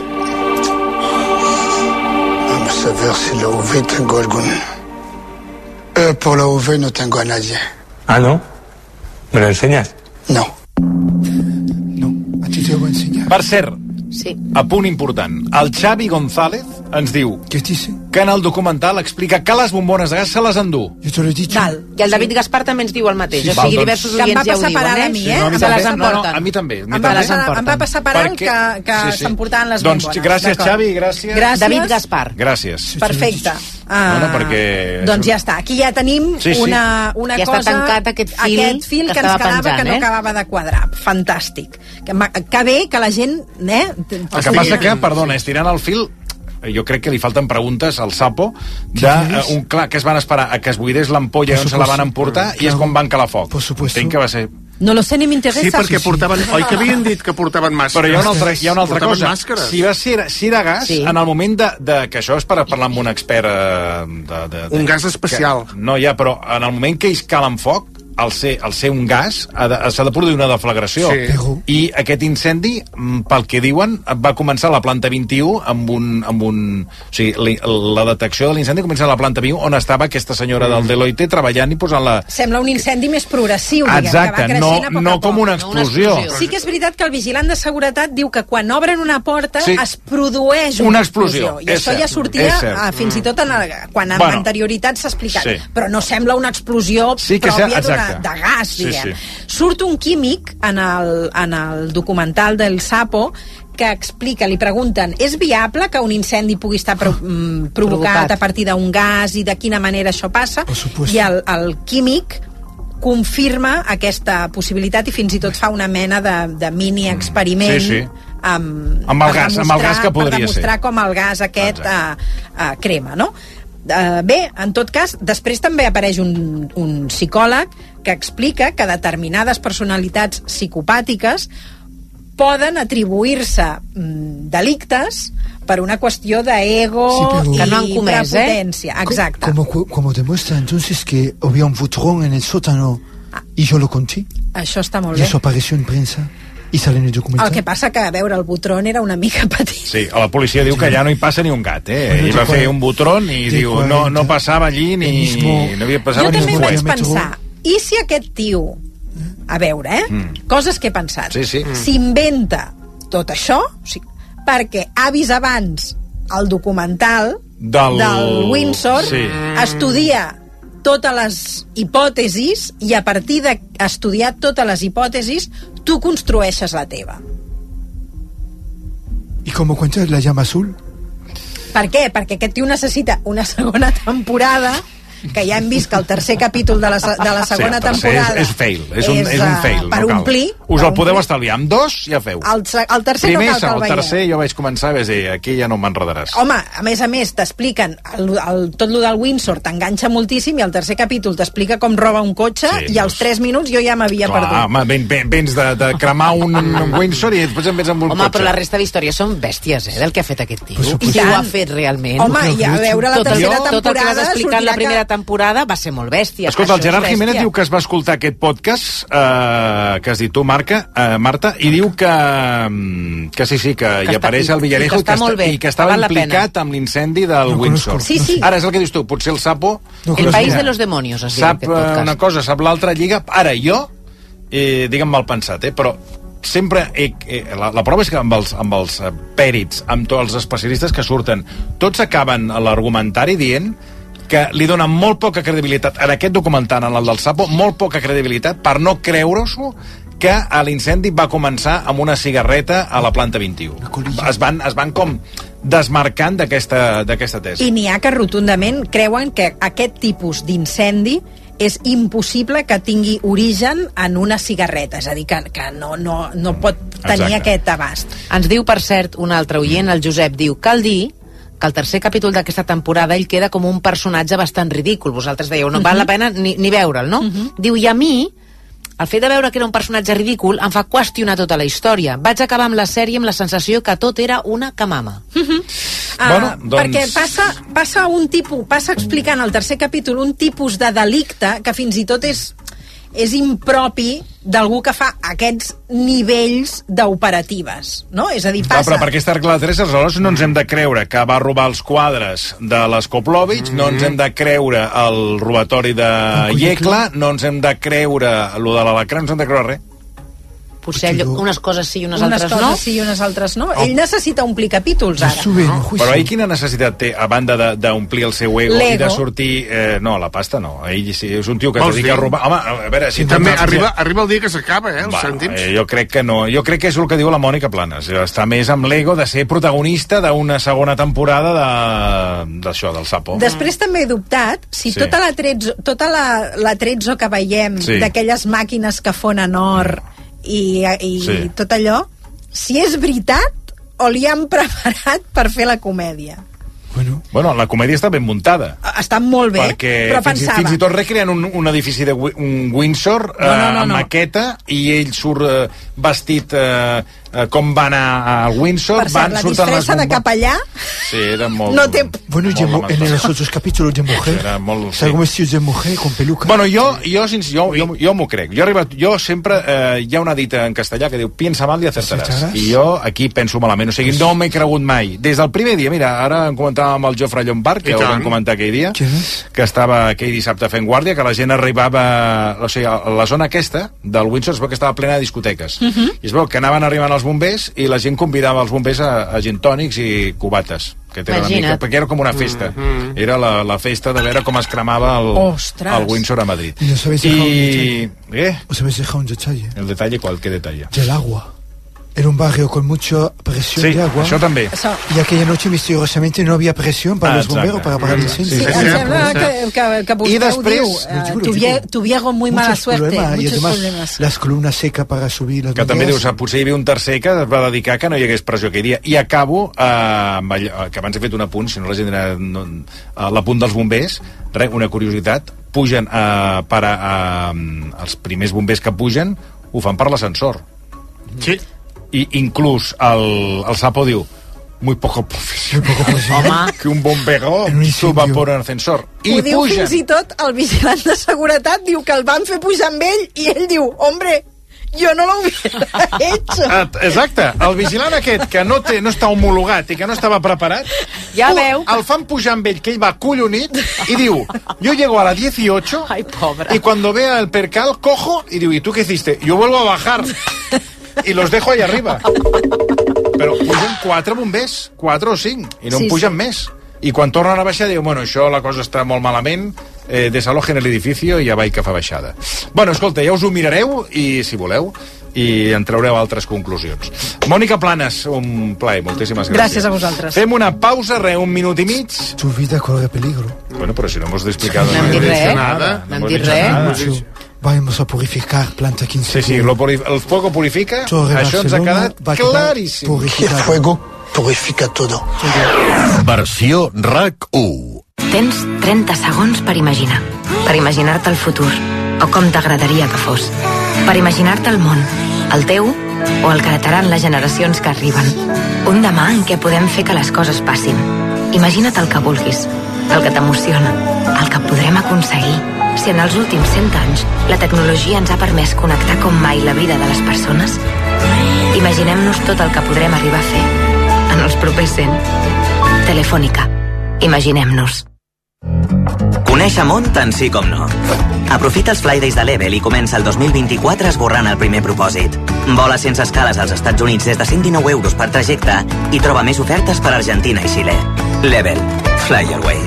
Vamos a ver si la V tengo algún... por la V no tengo a nadie. ¿Ah, no? ¿Me lo enseñas? No. A ti te voy a enseñar. Per cert, sí. A punt important, el Xavi González ens diu que en el documental explica que les bombones de gas se les endú. Jo te lo he dicho. I el David Gaspar també ens diu el mateix. Sí, o sigui, diversos oients ja ho diuen, a mi, se les emporten. A mi també. Em va passar per alt que s'emportaven les bombones. Doncs gràcies, Xavi, gràcies. David Gaspar. Gràcies. Perfecte. Doncs ja està. Aquí ja tenim una ja cosa... està tancat aquest fil que ens quedava que no acabava de quadrar. Fantàstic. Que bé que la gent... El que passa que, perdona, estirant el fil, jo crec que li falten preguntes al Sapo clar, que es van esperar a que es buidés l'ampolla on se la van emportar i és com van calar foc. Entenc que va ser... No lo sé ni m'interessa. Sí, perquè portaven... Oi que havien dit que portaven màscares? Però hi ha una altra cosa. Màscares. Si va ser de gas, en el moment que això és per parlar amb un expert... un gas especial. No, ja, però en el moment que ells calen foc, al ser un gas, s'ha de produir una deflagració. I aquest incendi, pel que diuen, va començar a la planta 21 amb un... O sigui, la detecció de l'incendi comença a la planta 21, on estava aquesta senyora del Deloitte treballant i posant la... Sembla un incendi més progressiu, exacte, que va creixent a poc a poc. No com una explosió. Sí que és veritat que el vigilant de seguretat diu que quan obren una porta es produeix una explosió. I això ja sortia fins i tot quan amb anterioritat s'ha explicat. Però no sembla una explosió pròpia de gas, diguem. Surt un químic en el documental del Sapo que explica, li pregunten, és viable que un incendi pugui estar provocat a partir d'un gas i de quina manera això passa? I el químic confirma aquesta possibilitat i fins i tot fa una mena de mini experiment amb el gas que podria ser, per demostrar com el gas aquest crema, no? Bé, en tot cas, després també apareix un psicòleg que explica que determinades personalitats psicopàtiques poden atribuir-se delictes per una qüestió d'ego que no han comès, prepotència. Exacte. Como demuestra entonces que había un butrón en el sótano y yo lo conté. Això està molt bé. Y eso apareció en prensa. I sale en el documental. El que passa que, a veure, el butrón era una mica petit. Sí, la policia diu que allà no hi passa ni un gat, Ell va fer un butrón i diu, no passava allí ni havia passat ni un fuet. Jo també vaig pensar, i si aquest tio, a veure, coses que he pensat, s'inventa tot això, perquè ha vist abans el documental del Windsor, estudia totes les hipòtesis i a partir d'estudiar totes les hipòtesis tu construeixes la teva. I com cuentas la llama azul? Per què? Perquè aquest tio necessita una segona temporada, que ja hem vist que el tercer capítol de la segona temporada és fail, és un fail per omplir. Us el podeu estalviar, amb 2 ja feu. El tercer primer, no cal que el veieu. El tercer jo vaig començar i vaig dir, aquí ja no m'enredaràs. Home, a més t'expliquen tot lo del Windsor, t'enganxa moltíssim, i el tercer capítol t'explica com roba un cotxe, i als 3 minuts jo ja m'havia perdut. Home, vens de cremar un Windsor i després em vens amb un cotxe. Home, però la resta d'històries són bèsties, del que ha fet aquest tio. I ho ha fet realment. Home, i a veure la tercera temporada... Tot el que vas explicar en la primera temporada va ser molt bèstia. Escolta, el Gerard Jiménez diu que es va escoltar aquest podcast que has dit tu, Marta, i diu que sí, que hi apareix el Villarejo i que estava implicat amb l'incendi del Windsor. Ara és el que dius tu, potser el Sapo... El país de los demonios, es diu aquest podcast. Sap una cosa, sap l'altra lliga. Ara jo, digue'm mal pensat, però sempre la prova és que amb els pèrits, amb tots els especialistes que surten, tots acaben l'argumentari dient que li donen molt poca credibilitat en aquest documental, en el del Sapo, molt poca credibilitat per no creure-s'ho que l'incendi va començar amb una cigarreta a la planta 21. Es van com desmarcant d'aquesta tesi. I n'hi ha que rotundament creuen que aquest tipus d'incendi és impossible que tingui origen en una cigarreta, és a dir, que no pot tenir aquest abast. Ens diu, per cert, un altre oient, el Josep, diu, cal dir que el tercer capítol d'aquesta temporada ell queda com un personatge bastant ridícul. Vosaltres dèieu, no val la pena ni veure'l, no? Diu, i a mi, el fet de veure que era un personatge ridícul em fa qüestionar tota la història. Vaig acabar amb la sèrie amb la sensació que tot era una camama. Perquè passa explicant al tercer capítol un tipus de delicte que fins i tot és impropi d'algú que fa aquests nivells d'operatives, no? És a dir, passa... Però per aquesta regla de 3, aleshores no ens hem de creure que va robar els quadres de l'Skoplovich, no ens hem de creure el robatori de Yekla, no ens hem de creure lo de l'Alacrà, no ens hem de creure res. Potser unes coses sí i unes altres no. Unes coses sí i unes altres no. Ell necessita omplir capítols, ara. Però ell quina necessitat té, a banda d'omplir el seu ego i de sortir... No, la pasta no. Ell sí, és un tio que es dedica a robar... Home, a veure... Si també arriba el dia que s'acaba, els cèntims. Jo crec que no. Jo crec que és el que diu la Mònica Planes. Està més amb l'ego de ser protagonista d'una segona temporada d'això, del Sapo. Després també he dubtat si tota la trezzo que veiem d'aquelles màquines que fonen or i tot allò, si és veritat o li han preparat per fer la comèdia. Bueno, la comèdia està ben muntada. Està molt bé, però pensava... Fins i tot recreen un edifici de Windsor amb maqueta, i ell surt vestit com va anar al Windsor. Per cert, la disfressa de capellà... Sí, era molt... No té... Bueno, en los otros capítulos de mujer, salgo vestidos de mujer con peluca. Bueno, jo m'ho crec. Jo sempre... hi ha una dita en castellà que diu piensa mal i acertaràs. I jo aquí penso malament. O sigui, no m'he cregut mai. Des del primer dia, mira, ara en comentàvem amb el Jofre Llombard, que ho vam comentar aquell dia, que estava aquell dissabte fent guàrdia, que la gent arribava... O sigui, a la zona aquesta del Windsor es veu que estava plena de discoteques. I es veu que anaven arribant els bombers i la gent convidava els bombers a gin tònics i cubates, que era una mica, perquè era com una festa. Era la festa de veure com es cremava el Windsor a Madrid. Y os habéis dejado un detalle. ¿El detalle cuál? ¿Qué detalle? Del agua. Era un barrio con mucha presión de agua. Això també. Y aquella noche misteriosamente no había presión para los bomberos para apagar el incendio. Sí, que vostè ho diu. Tuvieron muy mala suerte. Muchos problemas. Las columnas secas para subir los bomberos. Que també dius, potser hi havia un tercer que es va dedicar que no hi hagués pressió aquell dia. I acabo, que abans he fet un apunt, si no la gent era l'apunt dels bombers, una curiositat, pugen els primers bombers que pugen ho fan per l'ascensor. Sí. I inclús el Sapo diu muy poco profesional que un bombero suba por un ascensor. Ho diu fins i tot el vigilant de seguretat, diu que el van fer pujar amb ell i ell diu, hombre, jo no lo hubiera hecho. Exacte, el vigilant aquest que no està homologat i que no estava preparat, ja veu, el fan pujar amb ell, que ell va collonit i diu, yo llego a la 18 y cuando vea el percal cojo y diu, ¿y tú qué hiciste? Yo vuelvo a bajar y los dejo ahí arriba. Però pugen 4 bombers, 4 o 5, i no en pugen més. I quan tornen a baixar diuen, bueno, això la cosa està molt malament, desalojen l'edificio i ja vaig que fa baixada. Bueno, escolta, ja us ho mirareu, i si voleu, i en traureu altres conclusions. Mònica Planes, un plaer, moltíssimes gràcies. Gràcies a vosaltres. Fem una pausa, 1 minut i mig. Tu vida corre peligro. Bueno, però si no hemos explicado no hem dit res. Vamos a purificar planta 15. Sí, el fuego purifica. Això ens ha quedat claríssim. El fuego purifica todo. Versió RAC 1. Tens 30 segons per imaginar. Per imaginar-te el futur. O com t'agradaria que fos. Per imaginar-te el món. El teu o el que heretaran les generacions que arriben. Un demà en què podem fer que les coses passin. Imagina't el que vulguis. El que t'emociona. El que podrem aconseguir. Si en els últims 100 anys la tecnologia ens ha permès connectar com mai la vida de les persones, imaginem-nos tot el que podrem arribar a fer en els propers 100. Telefònica. Imaginem-nos. Coneix Mont tant sí com no. Aprofita els Flydays de Level i comença el 2024 esborrant el primer propòsit. Vola sense escales als Estats Units des de 119 euros per trajecte i troba més ofertes per Argentina i Xile. Level. Fly away.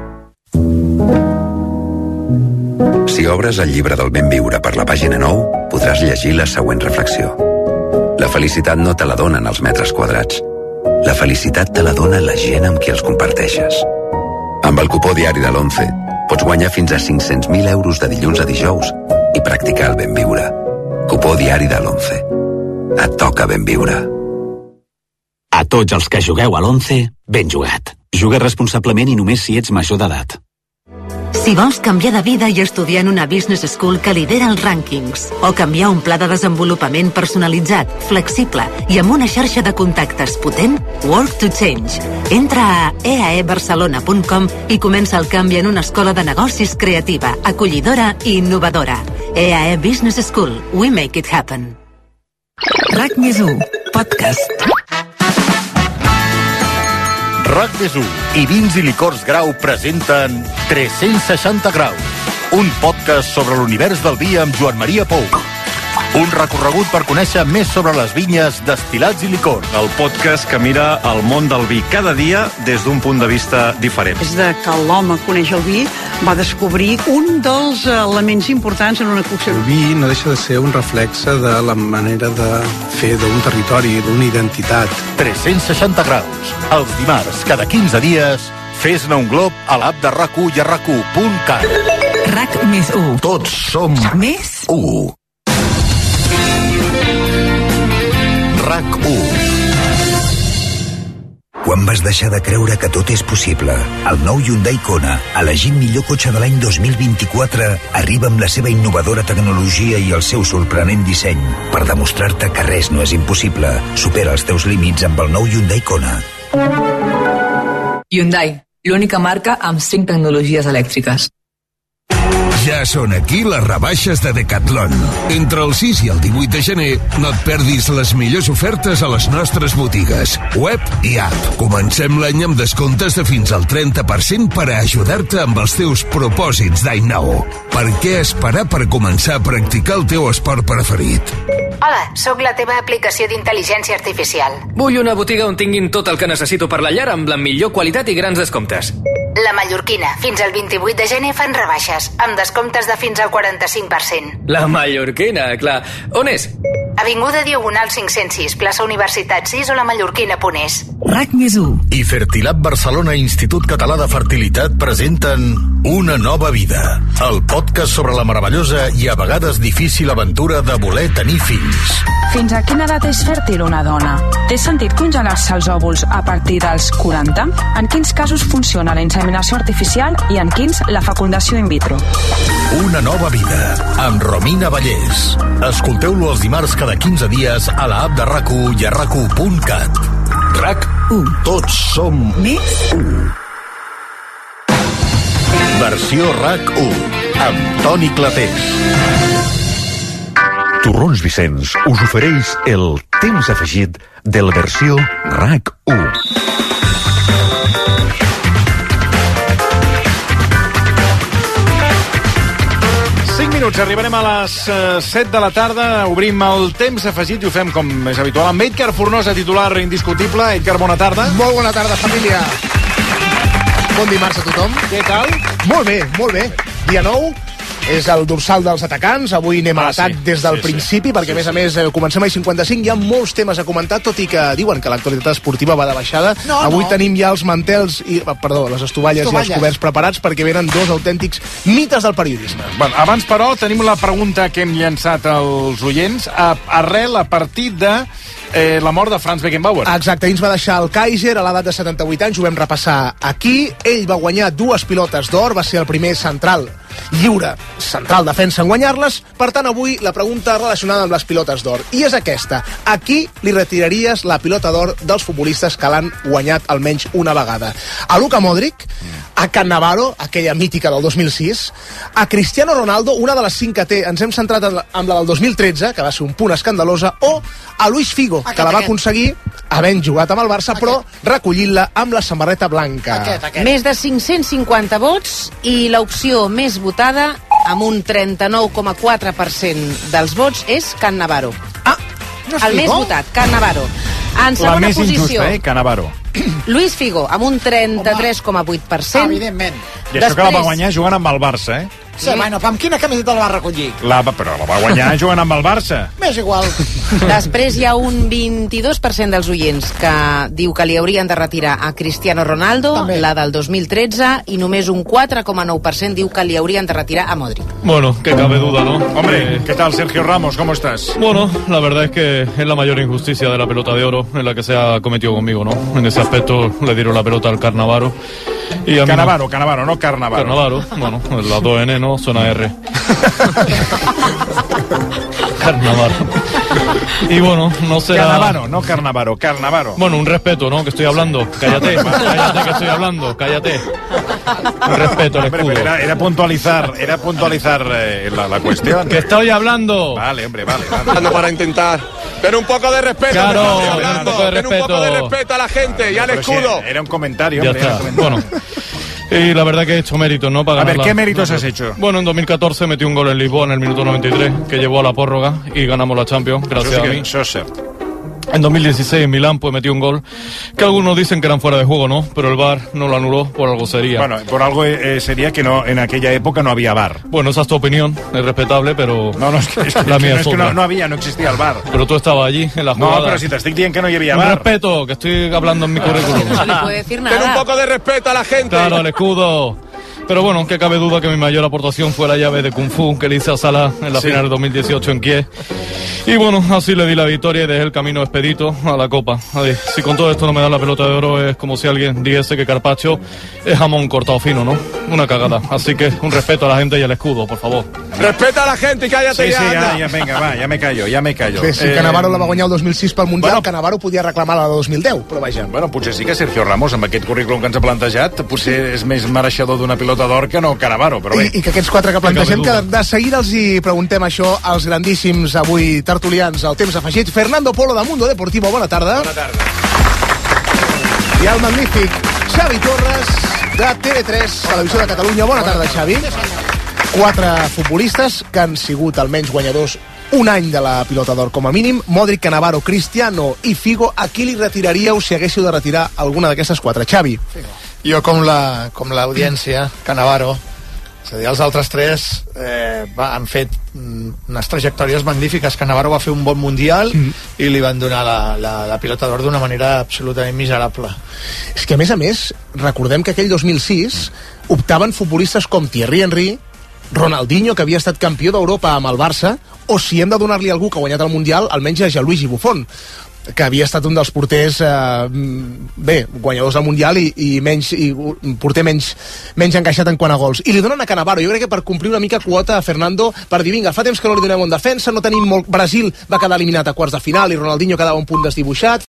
Si obres el llibre del ben viure per la pàgina 9, podràs llegir la següent reflexió. La felicitat no te la donen els metres quadrats. La felicitat te la dona la gent amb qui els comparteixes. Amb el cupó diari de l'11 pots guanyar fins a 500.000 euros de dilluns a dijous i practicar el ben viure. Cupó diari de l'11. Et toca ben viure. A tots els que jugueu a l'11, ben jugat. Juga responsablement i només si ets major d'edat. Si vols canviar de vida i estudiar en una business school que lidera els rànquings, o canviar un pla de desenvolupament personalitzat, flexible i amb una xarxa de contactes potent, Work to Change. Entra a eaebarcelona.com i comença el canvi en una escola de negocis creativa, acollidora i innovadora. EAE Business School. We make it happen. RAC+1 Podcast. RAC+1 i Vins i Licors Grau presenten 360 graus, un podcast sobre l'univers del vi amb Joan Maria Pou. Un recorregut per conèixer més sobre les vinyes, destil·lats i licors. El podcast que mira el món del vi cada dia des d'un punt de vista diferent. Des de que l'home coneix el vi, va descobrir un dels elements importants en una cocció. El vi no deixa de ser un reflexe de la manera de fer d'un territori, d'una identitat. 360 graus. Els dimarts, cada 15 dies, fes-ne un glob a l'app de RAC1 i a RAC1.cat. RAC+1. Tots som més 1. RAC1. Quan Quan vas deixar de creure que tot és possible? El nou Hyundai Kona, elegit millor cotxe de l'any 2024, arriba amb la seva innovadora tecnologia i el seu sorprenent disseny per demostrar-te que res no és impossible. Supera els teus límits amb el nou Hyundai Kona. Hyundai, l'única marca amb 5 tecnologies elèctriques. Ja són aquí les rebaixes de Decathlon. Entre el 6 i el 18 de gener no et perdis les millors ofertes a les nostres botigues, web i app. Comencem l'any amb descomptes de fins al 30% per a ajudar-te amb els teus propòsits d'any nou. Per què esperar per començar a practicar el teu esport preferit? Hola, sóc la teva aplicació d'intel·ligència artificial. Vull una botiga on tinguin tot el que necessito per la llar amb la millor qualitat i grans descomptes. La Mallorquina. Fins al 28 de gener fan rebaixes, amb descomptes de fins al 45%. La Mallorquina, clar. On és? Avinguda Diagonal 506, plaça Universitat 6 o lamallorquina.es. RAC+1 i Fertilab Barcelona Institut Català de Fertilitat presenten Una nova vida, el podcast sobre la meravellosa i a vegades difícil aventura de voler tenir fills. Fins a quina edat és fèrtil una dona? Té sentit congelar-se els òvuls a partir dels 40? En quins casos funciona la inseminació artificial i en quins la fecundació in vitro? Una nova vida, amb Romina Vallès. Escolteu-lo els dimarts cada 15 dies a la app de RAC1 i a RAC1.cat. RAC1. Tots som més 1. Versió RAC1 amb Toni Clapés. Torrons Vicenç us ofereix el temps afegit de la versió RAC1. 5 minuts, arribarem a les 7 de la tarda, obrim el temps afegit i ho fem com és habitual amb Edgar Fornosa, titular indiscutible. Edgar, bona tarda. Molt bona tarda, família. Bon dimarts a tothom. Què tal? Molt bé, molt bé. Dia nou, és el dorsal dels atacants. Avui anem a l'atac des del principi, perquè a més comencem a 55, hi ha molts temes a comentar, tot i que diuen que l'actualitat esportiva va de baixada. Avui tenim ja els mantels, les estovalles i els coberts preparats, perquè venen dos autèntics mites del periodisme. Bueno, abans, però, tenim la pregunta que hem llançat als oients, a partir de la mort de Franz Beckenbauer. Exacte, ell ens va deixar el Kaiser a l'edat de 78 anys, ho vam repassar aquí. Ell va guanyar 2 pilotes d'or, va ser el primer central lliure, central defensa en guanyar-les. Per tant, avui la pregunta relacionada amb les pilotes d'or, i és aquesta: a qui li retiraries la pilota d'or dels futbolistes que l'han guanyat almenys una vegada? A Luka Modric, a Cannavaro, aquella mítica del 2006, a Cristiano Ronaldo, una de les 5 que té, ens hem centrat en la del 2013, que va ser un punt escandalosa, o a Luis Figo, que la va aconseguir havent jugat amb el Barça, però recollint-la amb la samarreta blanca. Més de 550 vots i l'opció més votada, amb un 39,4% dels vots, és Cannavaro. El més votat, Cannavaro. En segona més posició, injusta, Cannavaro. Luis Figo, amb un 33,8%. Evidentment. I això que la va guanyar jugant amb el Barça, Sí, bueno, amb quina camiseta la va recollir? Però la va guanyar jugant amb el Barça. M'és igual. Després hi ha un 22% dels oients que diu que li haurien de retirar a Cristiano Ronaldo, la del 2013, i només un 4,9% diu que li haurien de retirar a Modric. Bueno, que cabe duda, ¿no? Hombre, ¿qué tal, Sergio Ramos? ¿Cómo estás? Bueno, la verdad es que es la mayor injusticia de la pelota de oro en la que se ha cometido conmigo, ¿no? En ese aspecto le dieron la pelota al Cannavaro. Cannavaro, no Carnavaro. Carnavaro, bueno, las dos N, ¿no? Suena R. Carnavaro. Y bueno, no será... Carnavaro, no Carnavaro, Carnavaro. Bueno, un respeto, ¿no? Que estoy hablando. Cállate, cállate que estoy hablando, cállate. Un respeto, el escudo. Era puntualizar la cuestión. ¡Que estoy hablando! Vale, hombre, vale. Para intentar. Ten un poco de respeto. Claro, un poco de respeto a la gente y al escudo. Era un comentario. Ya está. Bueno. Y la verdad que he hecho méritos, ¿no? Para a ver, ¿qué méritos has hecho? Bueno, en 2014 metí un gol en Lisboa en el minuto 93, que llevó a la prórroga y ganamos la Champions, gracias a mí. En 2016 en Milán pues metí un gol que algunos dicen que eran fuera de juego, ¿no? Pero el VAR no lo anuló, por algo sería. Bueno, por algo sería que no, en aquella época no había VAR. Bueno, esa es tu opinión, es respetable, pero la mía es otra. No existía el VAR. Pero tú estabas allí en la jugada. No, pero si te estoy diciendo que no había VAR. Respeto, que estoy hablando en mi currículum. No le puede decir nada. Ten un poco de respeto a la gente. Claro, el escudo. Pero bueno, que cabe duda que mi mayor aportación fue la llave de Kung Fu que le hice a Salah en la final de 2018 en Kiev. Y bueno, así le di la victoria y dejé el camino expedito a la Copa. Ay, si con todo esto no me dan la pelota de oro, es como si alguien dijese que Carpaccio es jamón cortado fino, ¿no? Una cagada. Así que un respeto a la gente y al escudo, por favor. Respeta a la gente y cállate ja, venga, va, ja me callo. Bé, si Cannavaro la va guanyar el 2006 pel Mundial, Cannavaro podia reclamar la de 2010, però vaja. Bueno, potser sí que Sergio Ramos, amb aquest currículum que ens ha plantejat, potser és més mereixedor d'una pilota d'or que no Cannavaro, però bé. I que aquests quatre que plantegem, que de seguida els hi preguntem això als grandíssims avui tertulians al temps afegit. Fernando Polo de Mundo Deportivo, bona tarda. Bona tarda. I el magnífic Xavi Torres de TV3, Televisió de Catalunya. Bona tarda, Xavi. Quatre futbolistes que han sigut almenys guanyadors un any de la pilota d'or com a mínim. Modric, Cannavaro, Cristiano i Figo. A qui li retiraríeu si haguéssiu de retirar alguna d'aquestes quatre? Xavi. Jo com l'audiència, Cannavaro. És a dir, els altres tres han fet unes trajectòries magnífiques. Cannavaro va fer un bon mundial i li van donar la pilota d'or d'una manera absolutament miserable. És que a més, recordem que aquell 2006 optaven futbolistes com Thierry Henry, Ronaldinho, que havia estat campió d'Europa amb el Barça, o si hem de donar-li a algú que ha guanyat el Mundial, almenys a Gianluigi Buffon, que havia estat un dels porters guanyadors del Mundial i porter menys encaixat en quant a gols. I li donen a Cannavaro, jo crec que per complir una mica quota a Fernando, per dir, vinga, fa temps que no li donem en defensa, no tenim molt... Brasil va quedar eliminat a quarts de final i Ronaldinho quedava un punt desdibuixat.